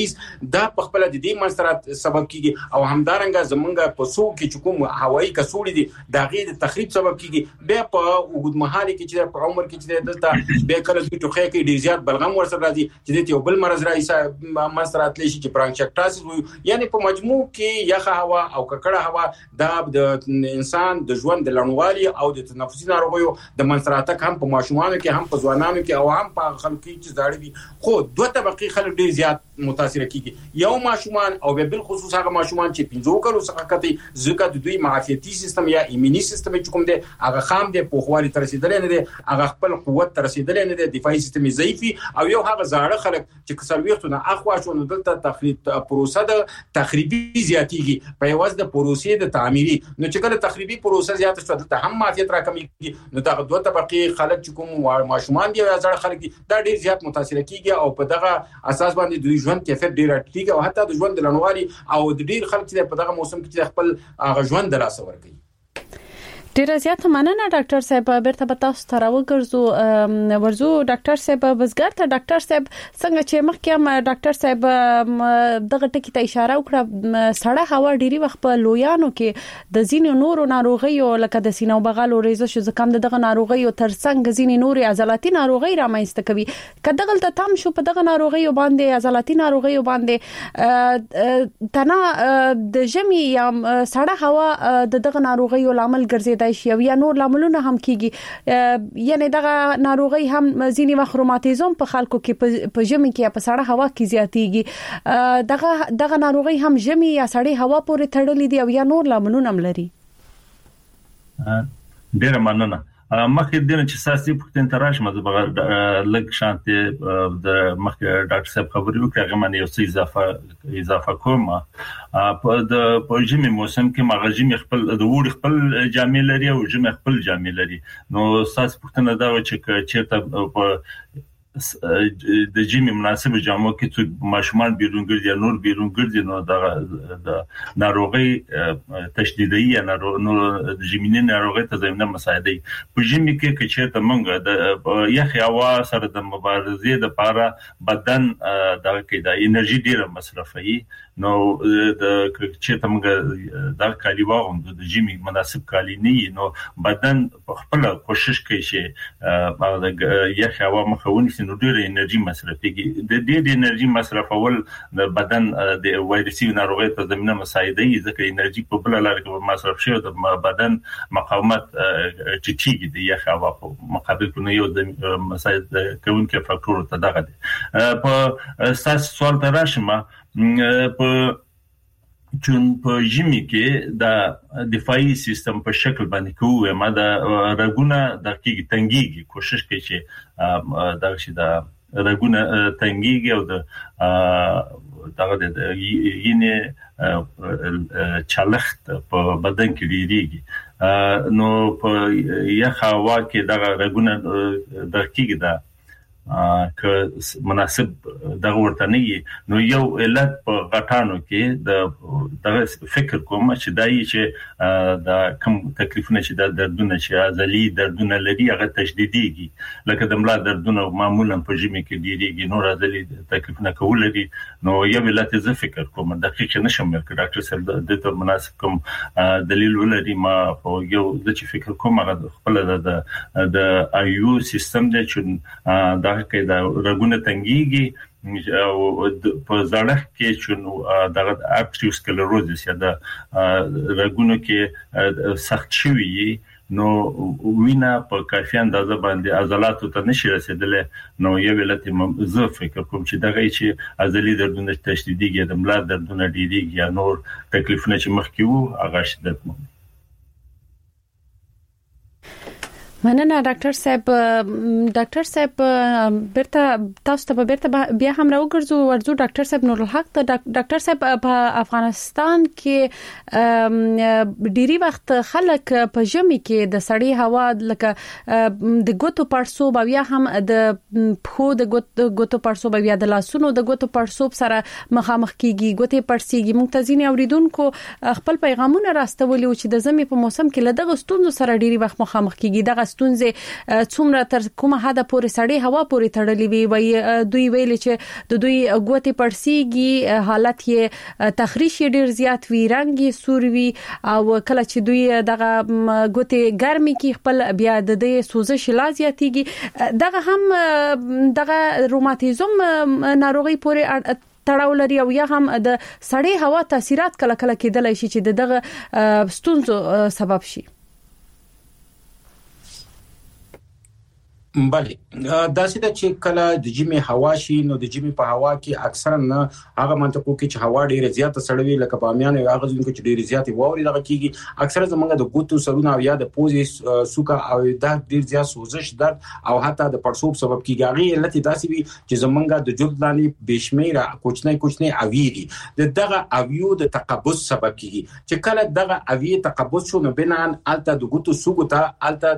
دا په خپل د دې منسترات سبب کیږي او همدارنګه زمونږ په سو کې چې کوم هوایي کڅوړي دي دا غي د تخریب سبب کیږي به په وګد مهالي کې چې په عمر کې چې دلته به کله د ټوخه کې ډیر زیات بلغم ورسره راځي چې د یو بل مرز راځي منسترات لشي چې برانکیکټاسس یعنی په مجموع کې یخه هوا او ککړه هوا دا د انسان د ژوند د لړنوالي او د تنفسي ناروغیو د منسترات هم په ماشومانو کې هم په ځوانانو کې او هم په خلکو کې چې زاړه دي خو دوه طبقه خلک ډیر زیات متاثر کیږي یو ماشومان او به بل خصوص هغه ماشومان چې 15 کلو څخه کته ځکه د دوی معافیتي سیستم یا ایموني سیستم چې کوم دی هغه خام دی په خواري تر رسیدل نه دی هغه خپل قوت تر رسیدل نه دی دفاعي سیستم ضعیفي او یو هغه زاړه خلک چې کسرويختونه اخوا شونه دلته تخریب پروسه د تخریبي زیاتیږي په یوازې د پروسې د تعمیري نو چې کله تخریبي پروسه زیات شوه دلته هم معافیت راکمېږي نو دا دوه طبقه خلک چې کوم ماشومان دي او زاړه خلک دي دا ډیر زیات متاثر کیږي او په دغه اساس باندې د ژوند کیفیت ډیر ټیټ او حتی د ژوند لنوالي او د ډیر خلک چې په دغه موسم کې خپل ژوند دراسه ورکړي ډیر زیات مننه ډاکټر صاحب بیرته به تاسو ته راوګرځو ورزو ډاکټر صاحب بزګر ته ډاکټر صاحب څنګه چې مخکې هم ډاکټر صاحب دغه ټکی ته اشاره وکړه سړه هوا ډيري وخت په لویانو کې د زینو نورو ناروغیو لکه د سینو بغل او ریزو شو زکام دغه ناروغیو ترڅنګ زینې نوري عضلاتي ناروغي رامنځته کوي کله ته تام شو په دغه ناروغیو باندې عضلاتي ناروغیو باندې تنه د جمی یا سړه هوا دغه ناروغیو لامل ګرځي یا نور لاملونه هم کیږي یعنی دغه ناروغي هم ځینی وخت روماتیزم په خلکو کې په جمی کې په سړه هوا کې زیاتیږي دغه ناروغي هم جمی یا سړې هوا پورې تړلې دي او یا نور لاملونه هم لري ډیر مننه مخکې دنه چې ساسي پختن تراش مزه لګ شانته د مخکې ډاکټر صاحب خبرې وکړه هغه باندې یو څه اضافه کوم په جمی موسم کې مغزي خپل د وړ خپل جامې لري او جمی خپل جامې لري نو ساس پختنه دا و چې چیرته په د جمی مناسب جامو کې څو ماشومان بیرون ګرځي نور بیرون ګرځي نو د ناروغي تشدیدي یا نو د جمینه ناروغي ته زمينه مساعدي په جمی کې چې تمنګ د یخ هوا سره د مبارزې د لپاره بدن د کې د انرژي ډیره مصرفي نو د چې تمنګ د کالی واغوم د جمی مناسب کالی نه نو بدن خپل کوشش کوي چې د یخ هوا مخاوني نو ډېر انرژي مصرفيږي د دې انرژي مصرفول د بدن د وایرسي ناروغۍ ته زمينه مساعدي ځکه انرژي په بل لار کې مصرف شي د بدن مقاومت ټیټیږي د یخ هوا په مقابل کې یو د مساعد کوونکي فاکتور ته دغه دي په اساس سوال دراشمه په چون په جمی کې د دفاعي سیستم په شکل باندې کوه ما د رګونه د کېږي تنګيږي کوشش کوي چې دا شي د رګونه تنګيږي او دغه د ینه چلخت په بدن کې لريږي نو په یخ هوا کې دغه رګونه د کېږي د که مناسب دغه ورته نه نو یو علت په غټانو کې د فکر کوم چې دای چې د کم تکلیفونه چې د دردونه چې ازلی دردونه لري هغه تشدیديږي لکه د ملا دردونه معمولا په جمی کې ډیریږي نور ازلی تکلیفونه کول دي نو یو علت ز فکر کوم دقیق نشم ډاکټر صاحب د ته مناسب کوم دلیل ولري ما په یو د چې فکر کوم هغه خپل د ایو سیستم د چې کې دا رګونه تنګيږي او په زړه کې چې د ارتریوسکلروزس یا د رګونو کې سخت شوی نو وینا په کافي اندازه باندې عضلاتو ته نشي رسیدلې نو یو علت زه فکر کوم چې دغه چې عضلي دردونه تشدیديږي د ملا دردونه ډیریږي یا نور تکلیفونه چې مخکې وو هغه شدت مو مننه ډاکټر صاحب بیرته تاسو ته بیرته بیا هم راوګرځو ورزو ډاکټر صاحب نور الحق ته ډاکټر صاحب په افغانستان کې ډيري وخت خلک په ژمي کې د سړې هوا لکه د ګوتو پړسوب بیا هم د پخو د ګوتو پړسوب بیا د لاسونو د ګوتو پړسوب سره مخامخ کیږي ګوتې پړسيږي مونږ ته اوریدونکو خپل پیغامونه راستولي چې د ژمي په موسم کې لدغه ستونزو سره ډيري وخت مخامخ کیږي دغه ستونزې څومره تر کومه حد پورې سړې هوا پورې تړلې وي وي دوی ویل چې د دوی غوته پړسیږي حالت یې تخریش ډیر زیات وی رنګي سوروي او کله چې دوی دغه غوته ګرمي کې خپل بیا د دې سوزش لا زیاتېږي دغه هم دغه روماتیزم ناروغي پورې تړاو لري او یا هم د سړې هوا تاثیرات کله کله کېدلای شي چې دغه ستونزو سبب شي. بله دا سیده چې کله د جمی هوا شي نو د جمی په هوا کې اکثرا نه هغه منطقو کې چې هوا ډیره زیاته سړوي لکه بامیان او هغه ځینو کې ډیره زیاته واوري دغه کیږي اکثرا زمونږ د ګوتو سرونه او یا د پوزې سوکا او دا ډیر زیات سوزش درد او حتی د پړسوب سبب کیږي هغه علت داسې وي چې زمونږ د جلد لاندې بشمیره کوچنی اویری دغه اویو د تقبض سبب کیږي چې کله دغه اوی تقبض شو نو بنان الته د ګوتو سوکو ته الته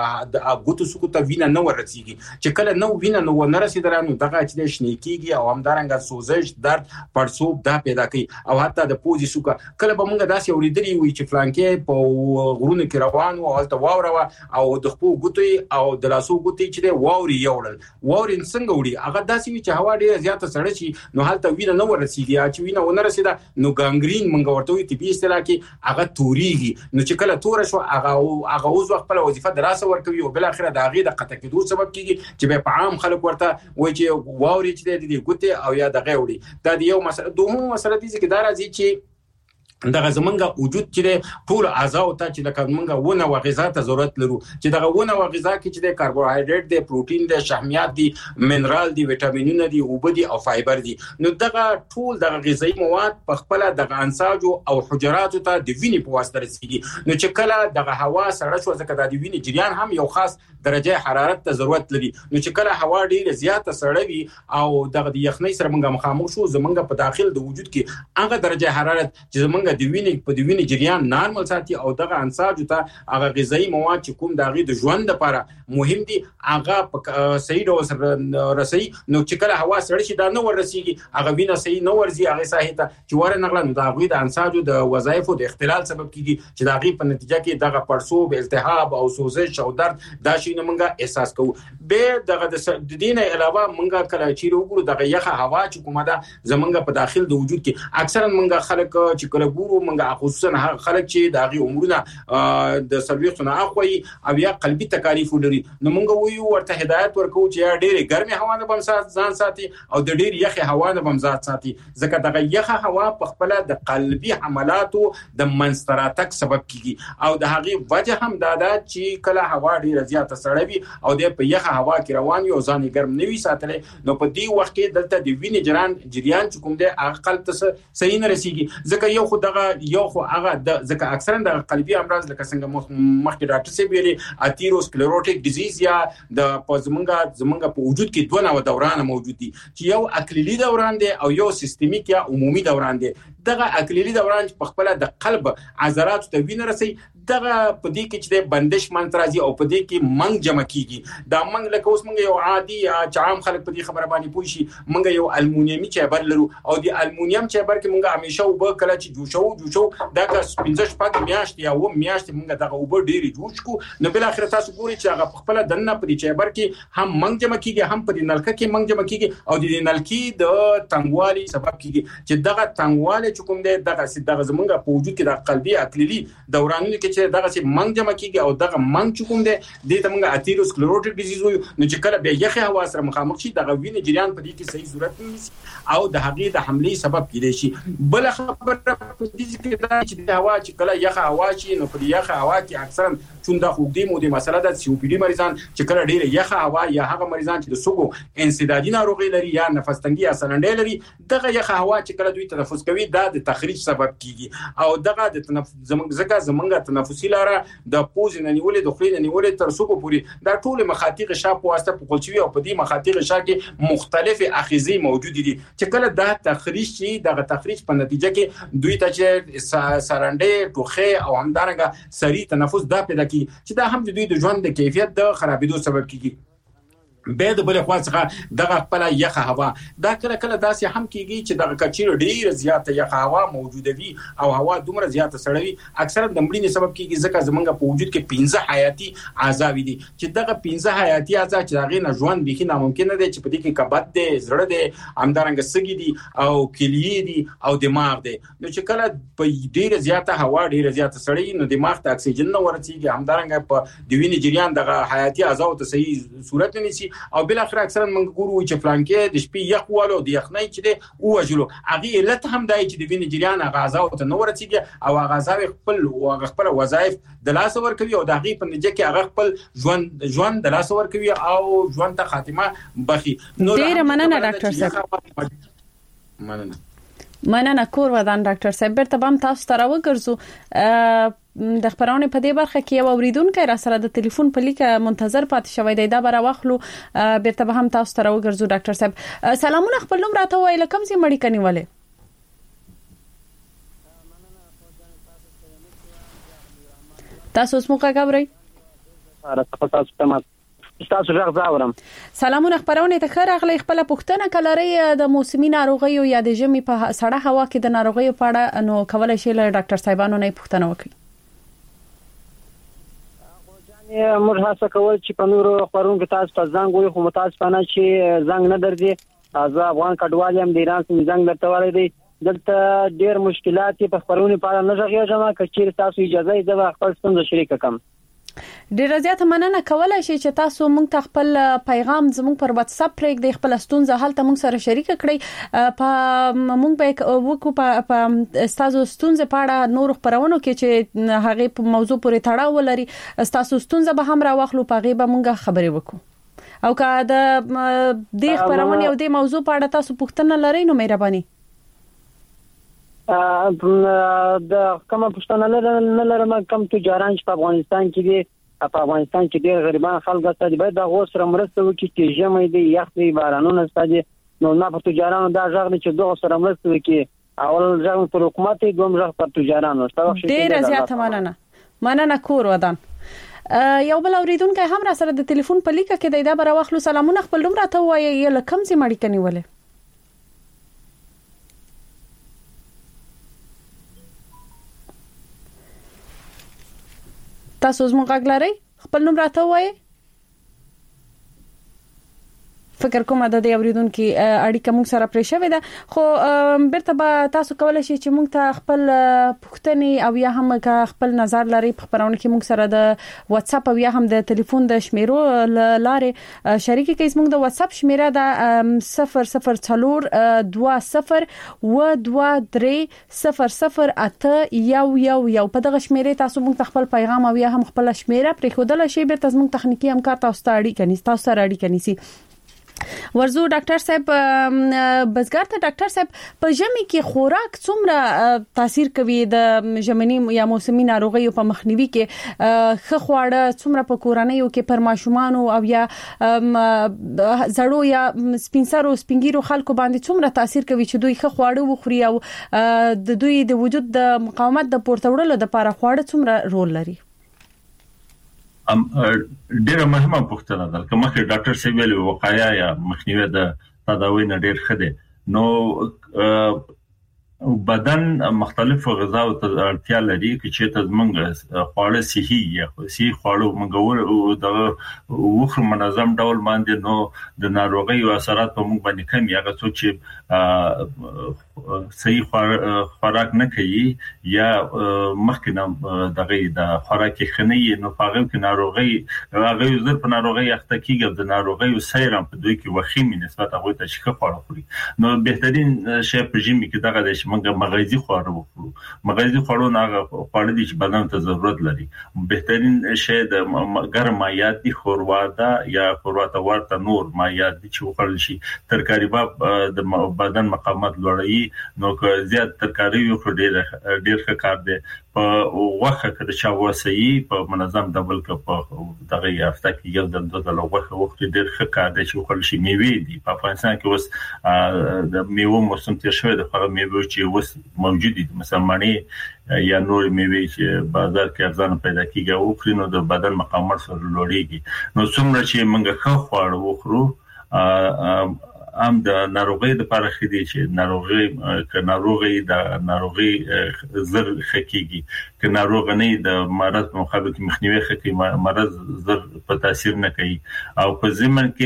د ګوتو سوکو ته وینه ورسیږي چې کله نو وینه نو ورسیدل نو دغه چې شنه کیږي او همدارنګه سوزش درد پړسوب دا پیدا کوي او حتی د پوزي سوکا کله به موږ داسې اوریدلی وي چې فلانکې په غرونو کې روان او الته واوره او د خپل ګوتې او د لاسو ګوتې چې د واوري یوړل واوري څنګه وړي هغه داسې وي چې هوا ډیره زیاته سړه شي نو حالت وینه نو ورسیږي چې وینه ونه رسیدا نو ګانګرین موږ ورته وي طبي اصطلاح کې هغه توريږي نو چې کله تور شو هغه اوس خپل وظیفه دراسه ورکوي او بل اخره د هغه د قطع کېدو سبب کیږي چې په عام خلک ورته وایي چې واوري چې د ګوتې او یا د غوړي دا یو مسله دومره مسله دي چې دا راځي چې دغه زمونږ وجود چې ټول اعضاء ته چې لکه مونږ ونه او غذا ته ضرورت لرو چې دغه ونه او غذا کې چې د کاربوهایډریټ دی پروتین دی شحمیات دی منرال دی وټامینونه دی او بو دی او فایبر دی نو دغه ټول دغه غذایی مواد په خپل دغه انساج او حجرات ته د وینې په واسطه رسیږي نو چې کله دغه هوا سړه شو ځکه د وینې جریان هم یو خاص درجه حرارت ته ضرورت لري نو چې کله هوا ډیره زیاته سړه وي او دغه د یخنۍ سره مونږ مخامخ شو زمونږ په داخل د وجود کې هغه درجه حرارت چې زمونږ د وینې جریان نارمل ساتي او دغه انساج ته هغه غذایی مواد چې کوم دغه د ژوند لپاره مهم دي هغه صحیح ډول سره رسي نو چې کله هوا سړه شي دا نه ورسیږي هغه وینه صحیح نه ورځي هغه ساحه ته چې ورنغله نو دغه د انساج د وظایفو د اختلال سبب کیږي چې دغه په نتیجه کې دغه پړسوب التهاب او سوزش او درد دا شي نه مونږه احساس کوو به دغه د دینه علاوه مونږه کله چې وګورو دغه یخه هوا چې کومه ده زمونږ په داخل د وجود کې اکثرا مونږه خلک چې کله ګورو مونږه خصوصا خلک چې دغه عمرونه د سرویسونه اخوي او یا قلبي تکالیف لري نو مونږ ویو ورته هدایت ورکو چې ډېر ګرمي هوا نه بم ځان ساتي او د ډېر یخه هوا نه بم ځان ساتي ځکه دغه یخه هوا په خپل د قلبي حملاتو د منستراتک سبب کیږي او د هغه وجه هم دا ده چې کله هوا ډېر زیاته سړوي او د په یخه هوا کې روان یو ځان ګرم نوي ساتل نو په دې وخت کې دلته د وینې جریان چې کوم دی هغه قلب ته صحیح نه رسیږي ځکه یو خو دغه یو خو هغه د ځکه اکثرا د قلبي امراض لکه څنګه مخکې ډاکټر سی ویلي اثیروسکلروټیک ډیزیز یا د زمونږ په وجود کې دوه نوع دوران موجود دي چې یو اکلیلی دوران دی او یو سیستمیک یا عمومي دوران دی دغه اکلیلی دوران په خپل د قلب عضلات ته وینه رسي دغه په دې کې چې بندش منترازي او په دې کې منګ جمع کیږي دا منګ لکه اوس موږ یو عادي یا عام خلک په دې خبره باندې پوه شي موږ یو المونیمي چایبر لرو او د المونیم چایبر کې موږ همیشه وب کله چې جوشو دا که 15 پاک میاشت یا و میاشت موږ دغه وب ډیری جوش کو نو بل اخر تاسو ګوري چې هغه خپل دنه په دې چایبر کې هم منګ جمع کیږي هم په دې نلکه کې منګ جمع کیږي او د دې نلکې د تنګوالي سبب کیږي چې دغه تنګواله چې کوم دی دغه زمونږ په وجود کې د قلبي اکلیلی دورانونو کې چې دغه چې منګ جمع کیږي او دغه منګ چې کوم دی د ته موږ اثیروسکلروټیک ډیزیز وایو نو چې کله به یخه هوا سره مخامخ شي دغه وینې جریان په دې کې صحیح صورت نیسي او د هغې د حملې سبب کیدای شي بل خبره په دې کې دا چې د هوا چې کله یخه هوا شي نو په یخه هوا کې اکثرا چون د خوګدي مو د مسله د سی او پی ډي مریضان چې کله ډیره یخه هوا یا هغه مریضان چې د سګو انسدادي ناروغي لري یا نفس تنګي یا سلنډې لري دغه یخه هوا چې کله دوی تنفس کوي دا د تخریج سبب کیږي او دغه د زمونږ تنفسي لاره د پوز نه نیولې د خلې نه نیولې تر سګو پورې دا ټول مخاطیق شا په واسطه په قلچوي او په دې مخاطیق شا کې مختلف اخیزي موجود دي چې کله دا تخریج شي دغه تخریج په نتیجه کې دوی ته چې سرنډې ټوخه او همدارنګه سری تنفس دا پیدا کی چې دا هم د دوی د ژوند د کیفیت د خرابېدو سبب کیږي به د بل خوا څخه دغه خپل یخه هوا دا کله کله داسې هم کیږي چې دغه کچیر ډیر زیاته یخه هوا موجوده وي او هوا دومره زیاته سړوي اکثرا د مړینې سبب کیږي ځکه زمونږ په وجود کې 15 حیاتي اعضاء دي چې دغه 15 حیاتي اعضاء چې دغه نه ژوند به ناممکن دی چې په دې کې کبد دی زړه دی همدارنګ سږي دي او کلیې دي او دماغ دی نو چې کله په ډیر زیاته هوا ډیر زیاته سړی نو دماغ ته اکسیجن نه ورسیږي همدارنګ په د وینې جریان دغه حیاتي اعضاء ته صحیح صورت نه نشي او بل اخر اکثرا موږ ګورو چې فلانکې د شپې یخ والو د یخنۍ چې دی او وجلو هغه علت هم دی چې د وینې جریان غازا او ته نو ورسیږي او غازا خپل وظایف د لاس ور کوي او د هغه په نتیجه کې هغه خپل ژوند د لاس ور کوي او ژوند ته خاتمه بخي نو ډیر مننه ډاکټر صاحب مننه کور ودان ډاکټر صاحب برته بام تاسو ته راوګرځو د خبرونه په دې برخه کې یو اوریدونکو را سره د ټلیفون په لیکه منتظر پاتې شوی دی دا بر واخلو بیرته به هم تاسو ته راوګرځو ډاکټر صاحب سلامونه خپل نوم راته وایي لکه کوم مړی کنيواله تاسو سموکه غوړی تاسو ژغ زاورم سلامونه خبرونه ته خیر اغلی خپل پښتنه کلري د موسمي ناروغیو یا د ژمي په سړه هوا کې د ناروغیو په اړه نو کولای شي له ډاکټر صاحبانو نه پښتنه وکړي موږ هڅه کوو چې په نورو خبرونو کې تاسو ته زنګ وي خو تاسو پانه چې زنګ نه درځي از افغان کډوال هم د ایران څخه زنګ درته وړي دي دلته ډېر مشکلات په خبرونو په اړه نه ژغېږم کچیر تاسو اجازه یې د خپل ستونزې شریک کوم ډیر زیات مننه کولای شي چې تاسو مونږ ته خپل پیغام زموږ پر واتس اپ پرېګ د خپل ستونزه حالت مونږ سره شریک کړئ په مونږ به وکړو په تاسو ستونزه په اړه نور خبرونه کې چې هغه په موضوع پورې تړاو ولري تاسو ستونزه به هم راوخلو په غیبه مونږ خبرې وکړو او که د دې خبرونه او د موضوع په اړه تاسو پوښتنه لرئ نو مهرباني د کومه پښتنه نه لرم کوم تجاران په افغانستان کې دي په افغانستان کې ډېر غریبان خلک ستاسو باید د غوسره مرسته وکړي چې ژمې دي یخ دي بارانونه ستاسو نو نه په تجارانو دا ځغ چې دوه سره مرسته وکړي اول ځغ پر حکومت دوم ځغ پر تجارانو ډېر زیات مننه کور ودان یو بل اوریدونکو هم را سره د ټلیفون په لیکه کې دا بر واخلو سلامونه خپل نوم راته وایي یله کم سي مړی کنيواله تاسو زموږ غږ لرئ خپل نوم راته وایي فکر کوم د دې اوریدونکو اړیکه موږ سره پرې شوې ده خو برته به تاسو کولای شئ چې موږ ته خپل پوښتنې او یا هم خپل نظر لري په خبرونه کې موږ سره د واتس اپ او یا هم د ټلیفون د شمیرو لارې شریکي کوي موږ د واتس اپ شمیره د 0022023008111 په دغه شمیره تاسو موږ ته خپل پیغام او یا هم خپل شمیره پرې خودل شي به تاسو موږ تخنیکی همکار تاسو ته اړیکه نیسي ورزو ډاکټر صاحب بزګر ته ډاکټر صاحب په ژمي کې خوراک څومره تاثیر کوي د ژمنی یا موسمي ناروغیو په مخنیوي کې ښه خواړه څومره په کورنیو کې پر ماشومان او یا زړو یا سپینګیرو خلکو باندې څومره تاثیر کوي چې دوی ښه خواړه وخوري او د دوی د وجود د مقاومت د پورته وړلو لپاره خواړه څومره رول لري ډیره مهمه پوښتنه ده کومه چې ډاکټر سی ویل وقایا یا مخنیوي د تداوی نه ډیر خده نو بدن مختلف غذا او اړتیا لري چې تاسو خواړه صحي یا صحي خواړه منګول د وخر منظم ډول باندې نو د ناروغي او اثرات په موږ باندې کم یا څه چې صحیح خوراک نه کوي یا مخکنه د خوراکي خنۍ نو هغه کې ناروغي هغه زر په ناروغي اخته کیږي د ناروغي سیرم په دوی کې وخیمه نسبت هغه ته شکه خواړه خوري نو بهترین شی په ژمي کې دغه د مغذي خواړه وخورو مغذي خواړو نه خواړه دي چې بدن ته ضرورت لري بهترین شی د ګرم مایات دي خوروا ده یا خوروا ته ورته نور مایات دي چې وخورل شي ترکاری د بدن مقاومت لوړوي نو که زیات ترکاری یو ډیر ښه کار دی په وخت کې چې واسي په منظم ډول کې په دغه هفته کې یو د دوه وخت ډیر ښه کار دی چې وخورل شي میوه دي په افغانستان کې اوس د میوه موسم تیر شوی د هغه میوه چې اوس موجود دي مثلا مڼې یا نور میوې چې بازار کې ارزانه پیدا کیږي او خرینو د بدن مقاومت سره لوړیږي نو څومره چې موږ ښه خواړه وخورو ام د ناروغي د لپاره خدي چې ناروغي زر خکېږي ک ناروغ نه د مرض مخابق مخنیوي خکې مرض زر په تاثیر نه کوي او په ضمن کې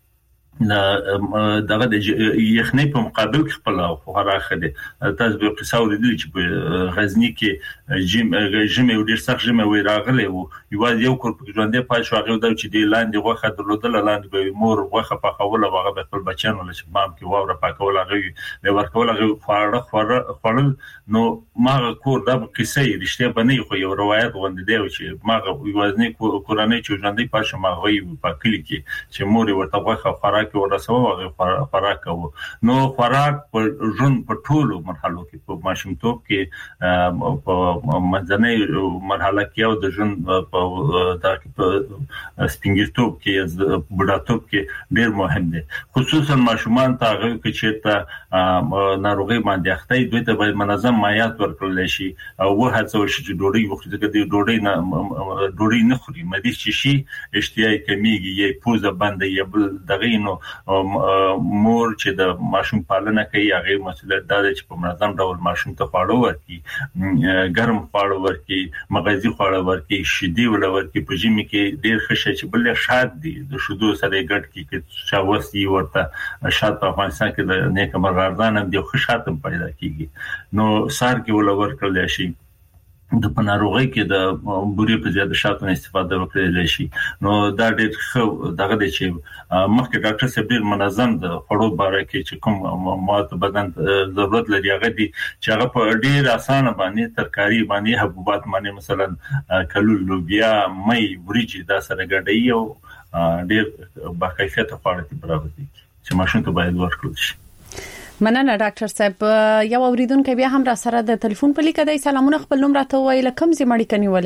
دغه د یخنۍ په مقابل کې خپل خوراک دي تاسو به قصه ورېدل چې په غزنی کې جیم یو ډیر سخت جیم وی راغلی او یو کور په ژوندې پای شو هغه د چې دی لاندې غوخه درلودل لاندې به مور غوخه په خوله هغه خپل بچانو له شمام کې واوره پاکول هغه ورکول هغه خورل نو ما کور د قصې رښتیا بنې خو یو روایت غوندې دی چې ما وزنی کورانه چې ژوندې پای شو ما غوي په کلی کې چې مور ورته غوخه خوراک ورسوه هغه خوراک نو خوراک په ژوند په ټولو مرحلو کې په ماشومتوب کې په منځنۍ مرحله کې او د ژوند په سپینګیرتوب کې بډاتوب کې ډېر مهم دي خصوصا ماشومان ته هغه چې ته ناروغي باندې اخته دوی ته باید منظم مایعات ورکړل شي او هڅه وشي چې ډوډۍ وخوري چې ډوډۍ نه خوري مدي شي اشتیاق کمیږي یې پوزه باندې یې بل دغه نو مور چې د ماشوم پالنه کوي هغه مسؤلیت ده چې په منظم ډول ماشوم ته خواړه ورکړي ګرم خواړه ورکړي مغذي خواړه ورکړي شیدې ورکړي په ژمي کې ډېر ښه چې بل شاد دي د شودو سره ګډ کې چې واسي ورته شاد په افغانستان کې د نیک مرغاردان هم د خوشاتم پیدا کیږي نو سار کې ورکړل شي د پناروغي کې د بوري په زیاده شاتو استفاده وکړل شي نو دا ډېر ښه دغه د چې مخکې ډاکټر صاحب ډېر منظم د خړو باره کې چې کوم مواد بدن ضرورت لري هغه دي چې هغه په ډېر اسانه باندې ترکاری باندې حبوبات باندې مثلا کلول لوبیا مې وريجي دا سره ګډي او ډېر باکیفیت خواړه برابر دي چې ماشوم ته باید ورکړل شي مننه ډاکټر صاحب یو اوریدونکو بیا هم را سره د ټلیفون په لیکه دی سلامونه خپل نوم راته وایي لکم زی مړی کنيوله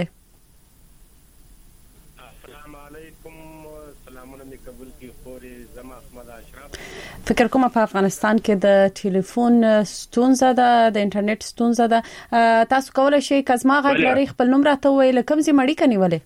السلام علیکم سلامونه می قبول کی خوري زما احمد اشرف فکر کوم په افغانستان کې د ټلیفون ستونزه ده د انټرنیټ ستونزه ده تاسو کولای شئ کزما غږ لري خپل نوم راته وایي لکم زی مړی کنيوله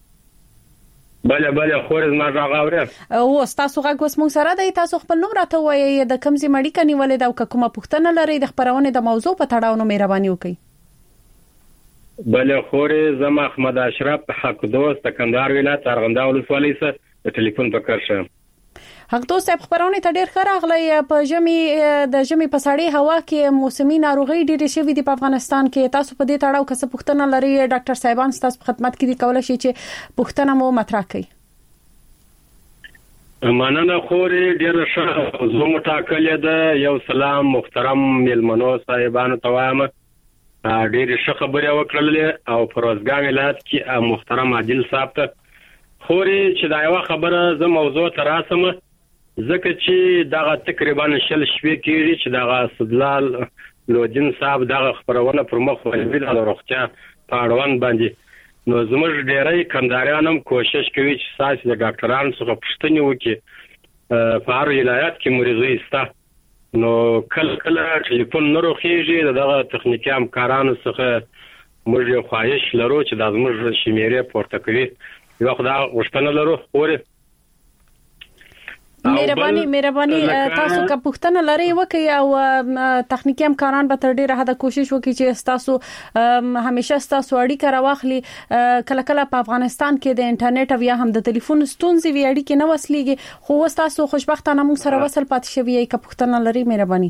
بله خورز ما راغاوره او تاسو غږ اوس مونږ سره دی تاسو خپل نوم راته وایي د کمزې مړی کنيولې دا کومه پوښتنه لري د خبرونه د موضوع په تړاو نو مهرباني وکړئ بله خورز زما احمد اشرف حق دوست کندهار ولایت ارغنداو ولسوالۍ سره د ټلیفون په کرشه حق دوست خبرونه ته ډیر ښه راغلی په ژمي په سړې هوا کې موسمي ناروغي ډېرې شوې دي په افغانستان کې تاسو په دې تړاو څه پوښتنه لري ډاکټر صاحبان تاسو په خدمت کې دي کولای شي چې پوښتنه مو مطرح کړئ مننه خوري ډیر ښه زه متاکل ده یو سلام محترم ملمنو صاحبانو ته وایم ډیر ښه خبره وکړلې او فروزګان ولایت کې محترم عادل صاحب ته خوري چې دا یو خبره زه موضوع تراسم ځکه چې دغه تقریبا شل شپې کېږي چې دغه استدلال لودین صاحب دغه خبرونه پر مخ ولې د روغتیا په اړوند باندې نو زموږ ډېری کندهاریان هم کوشش کوي چې ساسي د ډاکټرانو څخه پوښتنه وکړي په هر ولایت کې مریضي ستا نو کله ټلیفون نه روخیږي دغه تخنیکی همکارانو څخه موږ یو خواهش لرو چې د زموږ شمیرې پورته کوي یو خدای غوښتنه لرو خوري مهرباني تاسو که پوښتنه لرئ وکړئ او تخنیکی همکاران به تر ډیره حد کوشش وکړي چې تاسو همیشه تاسو اړیکه راوخلي کله په افغانستان کې د انټرنیټ او یا هم د ټلیفون ستونزې وی اړیکې نه وصلېږي خو تاسو خوشبختانه موږ سره وصل پاتې شوی که پوښتنه لرئ مهرباني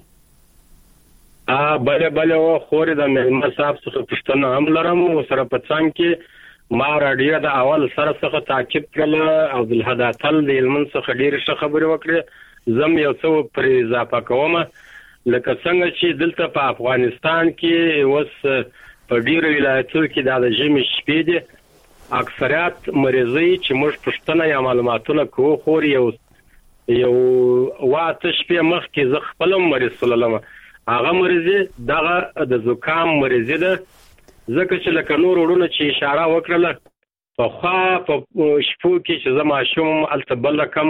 بله خوري د مهمه صاحب څخه پوښتنه هم لرم او سره په څنګ کې ما راډیو د اول سره څخه تعقیب کړل او د هداتل د علم څخه ډیر ښه خبرې وکړې زم یو څه پر اضافه کوم لکه څنګه چې دلته په افغانستان کې اوس په ډیرو ولایتونو کې د ژمي شپې دي اکثریت مریضي چې موږ پښتنه یا معلوماتونه کوو خوري یو واته شپې مخکې زه خپل مریض سلام هغه مریضي دغه د زکام مریضي ده ځکه چې لکه نور ورونه چې اشاره وکړله په خوا په شپو کې چې زما شوم التبل کم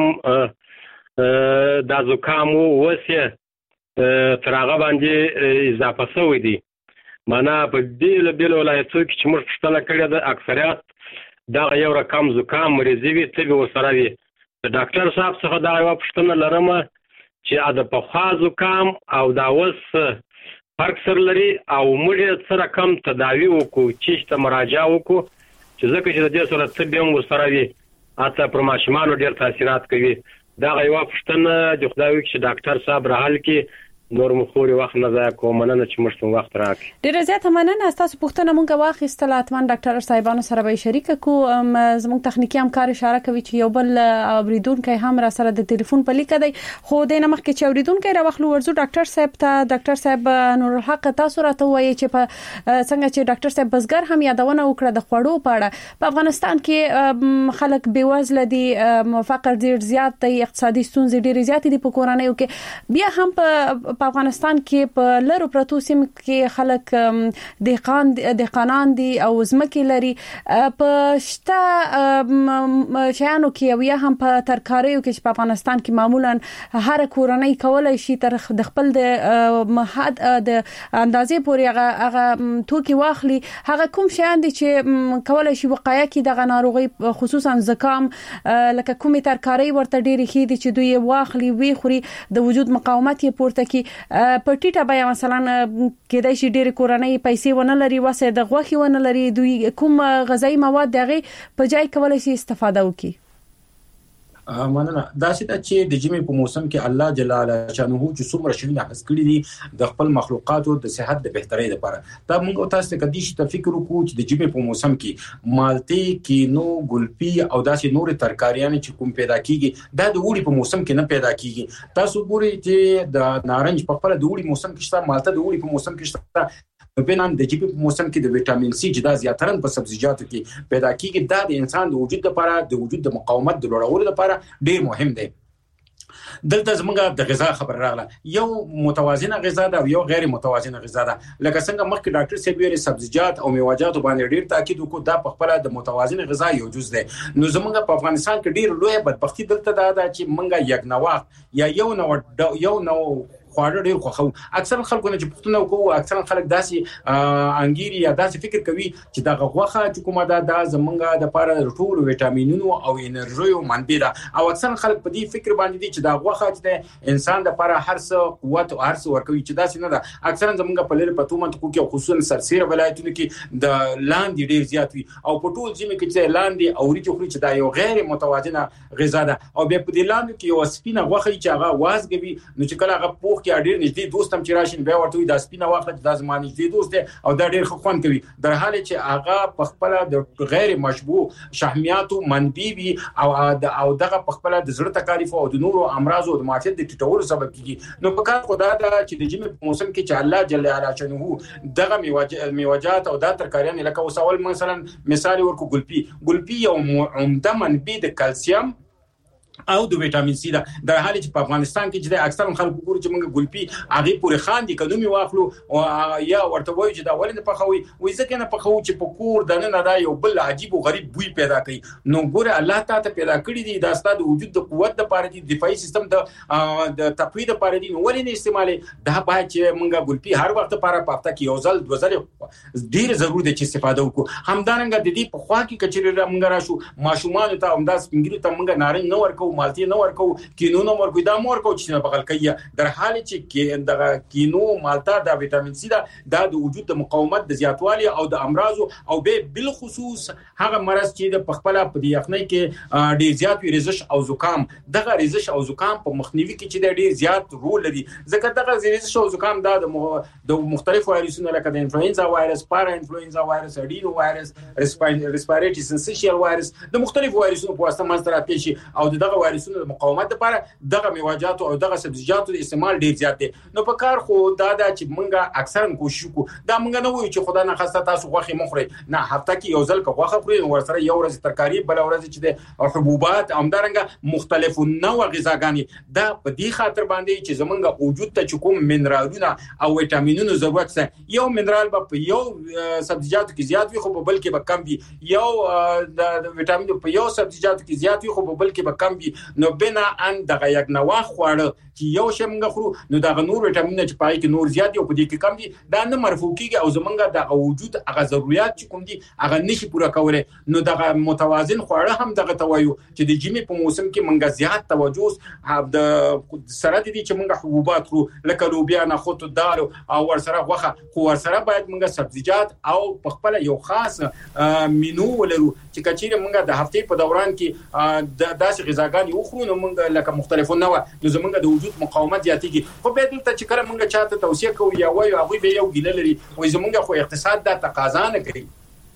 د زکام وسه تر هغه باندې اضافه شوی دی معنا په بیل ولایتو کې چې موږ پوښتنه کړې ده اکثریت دا یو رقم زکام مریضي وي تبي وسره وي د ډاکټر صاحب څخه دا یو پوښتنه لرم چې د پخوا زکام او دا اوس فرق سره لري او موږ سره کم تداوی وکړو چې مراجعه وکړو چې ځکه چې د دې سره طب هم وسره وي اته پر ماشومانو ډېر تاثیرات کوي دا یو پوښتنه د خدای وکړي چې ډاکټر صاحب راحل کې نور مخوري وخت نه ځای کوم مننه چې موږ وخت راکړي ډیره زیاته مننه تاسو پوښتنه مونږه واخیستل اتمن ډاکټر صاحبانو سره به شریک کو زموږ تخنیکی همکار اشاره کوي چې یو بل اوریدونکو هم را سره د ټلیفون په لیک دی خو د نمخ کې چې اوریدونکو را وخلو ورزو ډاکټر صاحب ته ډاکټر صاحب نور الحق تاسو راته وایي چې په څنګه چې ډاکټر صاحب بزګر هم یادونه وکړه د خوړو په اړه په افغانستان کې خلک بیوزله دي فقر ډیر زیات دی اقتصادي ستونزې ډیر زیات دي په کورنۍ کې بیا هم په افغانستان کې په لرو پرتو سیمو کې خلک دهقانان دي او ځمکې لري په شته شیانو کې یا هم په ترکاریو کې په افغانستان کې معمولا هر کورنۍ کولای شي تر د خپل د محد د اندازې پورې هغه توکي واخلي هغه کوم شیان دي چې کولای شي وقایه کې د ناروغي خصوصا زکام لکه کومي ترکاری ورته ډېری خې دي چې دوی واخلي وی خوري د وجود مقاومت یې پورته کی په ټیټه بیا مثلا کېدای شي ډېر کورنۍ پیسې ونه لري واسه د غوښي ونه لري دوی کوم غذایی مواد دغه په ځای کولای شي استفاده وکړي مننه دا چې د جمی په موسم کې الله جل جلاله شانه چې څومره شوینه حس کړی دي د خپل مخلوقاتو د صحت د بهترۍ لپاره دا موږ تاسو کدي چې فکر وکړو چې د جمی په موسم کې مالټي کینو ګلپي او داسې نور ترکاریان چې کوم پیدا کیږي دا د وړي په موسم کې نه پیدا کیږي تاسو ګورئ چې د نارنج په خپل د وړي موسم کې شته مالټه د وړي په موسم کې شته بنان د جی پی په موسم کې د وټامین سي چې دا زیاتره په سبزیجاتو کې پیدا کیږي دا د انسان د وجود لپاره د وجود د مقاومت د لوړولو لپاره ډیر مهم دی دلته زمونږ د غذا خبر راغله یو متوازنه غذا ده او یو غیر متوازنه غذا ده لکه څنګه مخکې ډاکټر صاحب ویلي سبزیجات او میوه‌جات باندې ډیر تاکید وکړو دا په خپل د متوازنه غذا یو جز ده نو زمونږ په افغانستان کې ډیر لوی بدبختی دلته ده چې مونږ یک نواخ یا یو نو خواړه ډیر خوخو اکثر خلکو نه چې پښتنه وکړو اکثر خلک داسې انګيري یا داسې فکر کوي چې دا غوخه چې کومه دا زمونږه د پاره ټول وټامینونو او انرژي او منبع ده او اکثر خلک په دې فکر باندې دي چې دا غوخه چې انسان د پاره هر څه قوت او هر څه ورکوي چې داسې نه ده اکثر زمونږه په لری پتو منطقو کې خصوصا سرسیر ولایتونو کې د لاندې ډیر زیات وي او په ټول ځینې کې چې لاندې او ریجو خوري چې دا یو غیر متوازنه غذا ده او بیا په دې لاندې کې یو سپینه غوخه چې هغه وازګوي نو چې کله هغه پوخ کې ډیر نږدې دوستم چې راشي بیا ورته د سپینه واخله چې د زمانه نږدې دوست او دا ډیر خوان کوي در حال چې هغه په خپل د غیر مشبوه شحمیاتو منبع وي او دغه په خپل د زړه تکالیف او د نورو امراض او د معافیت د ټیټولو سبب کیږي نو په کار خدا دا چې د جمی په موسم کې چې الله جل جلاله شنو دغه میوجات او د ترکاریان لکه وسول مثلا مثال ورکو ګلپي یو عمده منبع د کلسیم او د وټامین سي دا د حالت په افغانستان کې چې د اکثر خلکو ګوري چې موږ ګلپي هغه پورې خان دي کډومي واخلو او یا ورته وایي چې دا ولنه په خوي وې ځکه نه په خو چې په کور د نه دا یو بل عجیب او غریب بوی پیدا کوي نو ګوره الله تعالی پیدا کړی دي دا ستاسو د وجود د قوت لپاره دي دفاعي سیستم د تقوید لپاره دي نو ولنه استعمالي دا باید چې موږ ګلپي هر وخت لپاره پافته کې یو ځل دوزل ډیر ضروري دي چې استفاده وکړو همدارنګه د دې په خوا کې کچېره موږ راشو ماشومان ته همداس پنګری ته موږ نارنج نه ورکو مالټي نه ورکو کینو نه ورکو دا مور کو چې نه بغل کوي در حال چې دغه کینو مالټا د وټامین سي دا د وجود د مقاومت د زیاتوالي او د امراض او به بل خصوص هغه مرض چې د پخپله په دی یخنۍ کې ډیر زیات ریزش او زکام دغه ریزش او زکام په مخنیوي کې چې ډیر زیات رول لري ځکه دغه ریزش او زکام د مختلفو وایرسونو لکه د انفلوئنزا وایرس پارا انفلوئنزا وایرس اډینو وایرس ریسپیریټری سنسیشل وایرس د مختلفو وایرسونو په واسطه منځ راځي شي او دغه وایرسونو د مقاومت لپاره دغه میوه‌جات او دغه سبزیجاتو د استعمال ډیر زیات دي نو په کار خو دا چې مونږه اکثرا کوشش کوو دا مونږ نه وایو چې خدای نه خاصه تاسو غوښه مخوري نه هفته کې یو ځل غوښه خوري نو ورسره یو ورځ ترکاری بل ورځ چې د حبوبات همدارنګه مختلفو نوع غذاګانی دا په دې خاطر باندې چې زمونږ وجود ته کوم منرالونه او وټامینونو ضرورت ده یو منرال په یو سبزیجاتو کې زیات وي خو په بل کې به کم وي یو د وټامین په یو سبزیجاتو کې زیات وي خو په بل کې به کم وي دي نو بنا ان دغه یک نواه خواړه چې یو شمنګ خورو نو دغه نور وټامین چې پای کې نور زیات دي او په دې کې کم دي دا نه مرفوع کیږي او زمونږ د وجود هغه ضرورت چې کوم دي هغه نشي پوره کولای نو دغه متوازن خواړه هم دغه توایو چې د جمی په موسم کې مونږ زیات توجه د سره دي چې مونږ حبوبات خورو لکه لوبیا نه خو ته دال او ورسره غوخه خو ورسره باید مونږ سبزیجات او په خپل یو خاص مینو ولرو چې کچېره مونږ د هفتې په دوران کې داسې غذاګان یو خورو نو مونږ لکه مختلفونه نو زمونږ د وجود مقاومت زیاتېږي خو به دلته چې کله مونږ چاته توصیه کوو یا وایو هغه به یو ګیله لري وای زمونږ خو اقتصاد د تقاضا نه کوي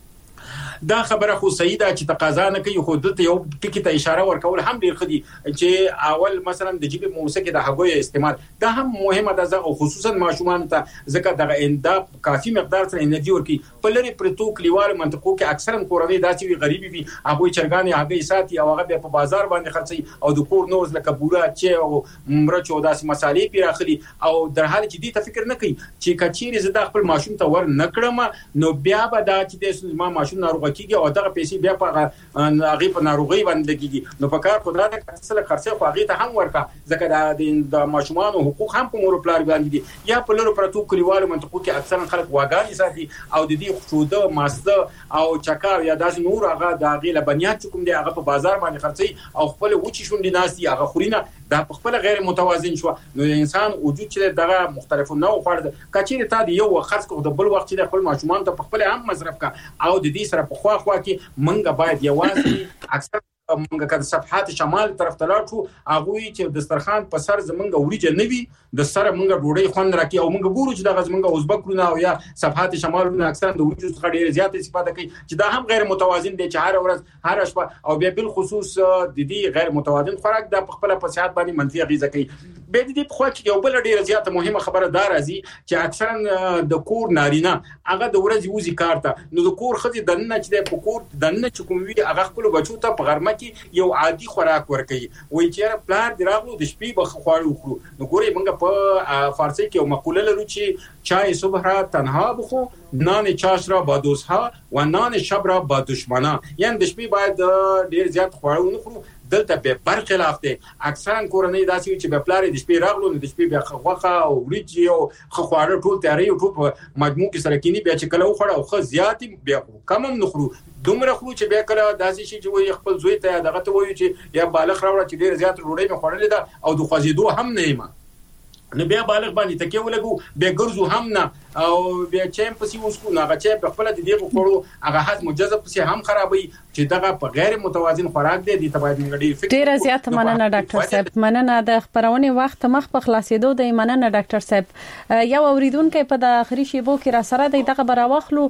دا خبره خو صحیح ده چې تقاضا نه کوي خو دلته یو ټکی ته اشاره ورکول هم ډیر خدي چې اول مثلا د جیب موسیقي د هغوی استعمال دا هم مهمه ده او خصوصا ماشومان ته ځکه دغه اندا کافي مقدار سره انرژي ورکي په لری پرتو کلیوال منطقو کې اکثرا کورنۍ داسې وی غریبي وي هغه چرګان هغه ساتي او هغه په بازار باندې خرڅي او د کور نور لکه بوره چې او مرچ او داسې مصالې پیراخلي او در حال چې دې ته فکر نه کوي چې کچېره زه د خپل ماشوم ته ور نکړم نو بیا به دا چې د ماشوم ناروغ کیږي او دغه پیسې بیا په هغه په ناروغي باندې کیږي نو په کار خدای د اصل خرڅه خو هغه ته هم ورکا ځکه د ماشومان حقوق هم په مور پلار باندې دي یا په لورو پرتو کلیوالو منطقو کې اکثرا خلک واګانی ساتي او د دې خوده ماسته او چکاو یا داس نور هغه د هغه لبنیات کوم دی هغه په بازار باندې خرڅي او خپل وچی شونډې ناسي هغه خورینه دا په خپل غیر متوازن شو نو انسان وجود چې دغه مختلفو نوع خورد کچېره تا دی یو خرڅ کو د بل وخت چې خپل ماشومان ته په خپل هم مصرف کا او د دې سره په خوا کې منګه باید یوازې اکثر منګه کده صفحات شمال طرف ته لاړو هغه چې دسترخوان په سر زمونږ وریجه نوي د سره منګه ډوډۍ خوند راکې او منګه ګورو چې دغه زمونږ ازبکونه او یا صفحات شمالونه اکثر د وریجو څخه ډېر زیات استفاده کوي چې دا هم غیر متوازن دي چې هر ورځ هر شپه او بیا بل خصوص د دې غیر متوازن خوراک د خپل په صحت باندې منفي اغیزه کوي به دې په خو کې یو بل ډېر زیات مهمه خبره دا راځي چې اکثرا د کور نارینه هغه د ورځې وزي کارته نو د کور خدي دنه چې په کور دنه چې کوم وی هغه خپل بچو ته په غرمه کې یو عادي خوراک ورکوي وای چې پلار دراغلو د شپې به خواړو خورو نو ګوري موږ په فارسی کې یو مقوله لرو چې چای صبح را تنها بخو نان چاش را با دوستها و نان شب را با دشمنا یعنی د شپې باید ډیر زیات خواړو نه خورو دلته به برخلاف دي اکثرا کورنۍ داسې چې به پلار د شپې راغلو نو د شپې بیا خوخه او وریجی او خواړه ټول تیاری او ټول مجموع کې سره کینی بیا چې کله وخړه او خو زیات بیا کم هم نخرو دومره خو چې بیا کله داسې شي چې وي خپل زوی ته دغه ته وایي چې یا بالغ راوړه چې ډیر زیات ډوډۍ مې خوړلې ده او د خوځېدو هم نه یم نو بیا بالغ باندې تکي ولګو به ګرځو هم نه او بیا چم پسې وسکو نه هغه چې په خپل د دې خوړو هغه حد مجزب پسې هم خرابوي چې دغه په غیر متوازن خوراک دی د تبعید منګړي فکر ډیر زیات مننه ډاکټر صاحب مننه د خبرونه وخت مخ په خلاصېدو دی مننه ډاکټر صاحب یو اوریدونکو په د اخري شیبو کې را سره دی دغه براوخلو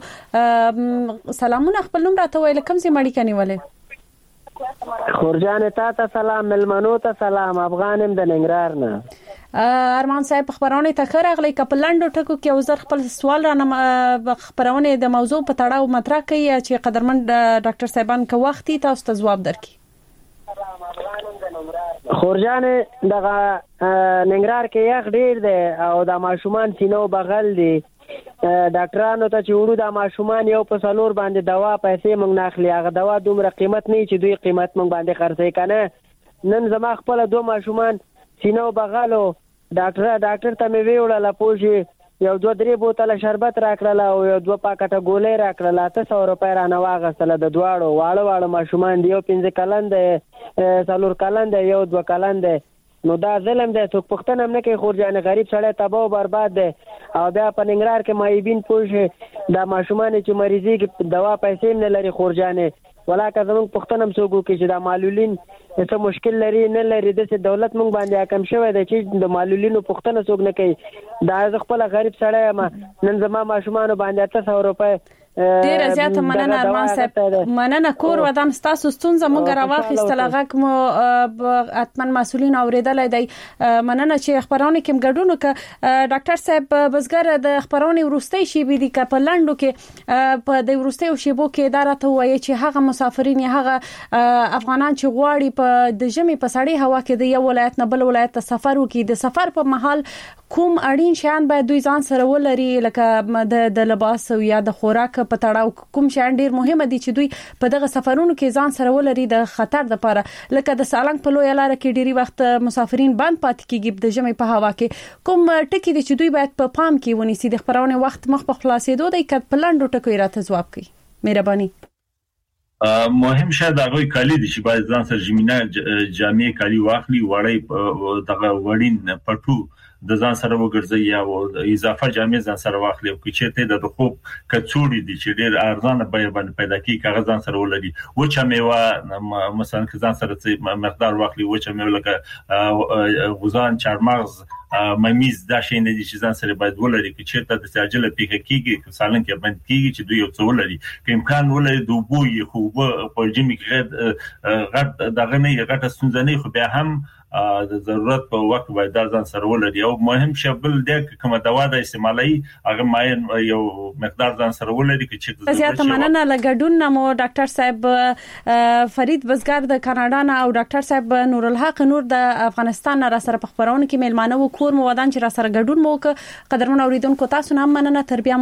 سلامونه خپل نوم راته ویل کوم سي مړی کني ولې خورجان ته سلام ملمنو ته سلام افغانم د ننګرهار نه ارمان صاحب خبرونه ته خرغلی کپلندو ټکو کې وزر خپل سوال را خبرونه د موضوع په تړاو مطرح کوي چې قدرمن ډاکټر صاحبان کو وختي تاسو ته جواب درکړي خورجان دغه ننګرهار کې یخ ډیر دی او د ماشومان سینو بغل دی ډاکټرانو ته چې وړو د ماشومان یو په سلور باندې دوا پیسې مونږ ناخلي هغه دوا دومره قیمت نه چې دوی قیمت مونږ باندې خرڅي کنه نن زما خپل دوه ماشومان سینو بغالو ډاکټر ته مې ویوړل پوجي یو 2-3 بوتله شربت راکړل او یو 2 پاکټه ګولې راکړل 800 روپۍ را نه واغستله د دواړو واړه ماشومان دی یو 15 کلن دی څلور کلن دی یو 2 کلن دی نو دا ظلم دی څوک پښتنه نه کوي خورجان غریب سړی تباہ او برباد دی او بیا په ننګرهار کې مایبین پوجي د ماشومان چې مریضي کې دوا پیسې نه لري خورجان ولاکه زموږ پښتنم څوک کې چې د معلولین څه مشکل لري نه لري د دولت مونږ باندې حکم شوی دی چې د معلولینو پښتنه څوک نه کوي دا خپل غریب سړی ما نن زما ماشومان باندې 800 روپۍ ډیر زیات مننه ارمان صاحب مننه کور ودان تاسو ستونزه مونږ راوخیستل غک مو اتمن مسولین اوریدل دی مننه چې خبرونه کوم ګډونو ک ډاکټر صاحب بزګر د خبرونه ورستۍ شی بي دي ک په لندو کې په د ورستۍ شیبو کې اداره ته وایي چې هغه مسافرین هغه افغانان چې غواړي په د جمی په سړی هوا کې د یو ولایت نه بل ولایت ته سفر وکړي د سفر په محل کوم اړین شیان باید دوی ځان سره ولري لکه د لباس او یا د خوراک په تړاو کوم شیان ډیر مهم دي چې دوی په دغه سفرونو کې ځان سره ولري د خطر لپاره لکه د سالنګ په لوی لار کې ډيري وخت مسافرین باندې پات کېږي د ژمي په هوا کې کوم ټکی دي چې دوی باید په پام کې ونیسي د خبرونه وخت مخ په خلاصېدو د کټ پلانډو ټکو راته جواب کړي مهرباني مهم شاید هغه کالی دي چې باید ځان سره جامې کالی واخلي وړي دغه وړین پټو د ځان سره وګرځي یا اضافه جامې ځان سره واخلي او چې ته د خوب کڅوړي دي چې ډېر ارزانه بیه باندې پیدا کیږي کاغذ ځان سره ولري وچه میوه مثلا که ځان سره مقدار واخلي وچه میوه لکه غوزان چارمغز ممیز دا شي نه دي چې ځان سره باید ولري چې ته د ساجله پیخه کیږي که سالن کې باندې کیږي چې دوی یو څه ولري که امکان ولري د بوې خو په جمی کې غټ دغه نه غټه ستونزه خو بیا هم د ضرورت په وخت باید ځان سره ولري او مهم شبل د کومه دوا د استعمالي هغه ماین یو مقدار ځان سره ولري چې زیاته مننه لګډون نمو ډاکټر صاحب فرید بزګر د کاناډا نه او ډاکټر صاحب نور الحق نور د افغانستان را سره په خبرونه کې مېلمانه و کور مو ودان چې را سره ګډون مو قدرمن اوریدونکو تاسو نه مننه تربیه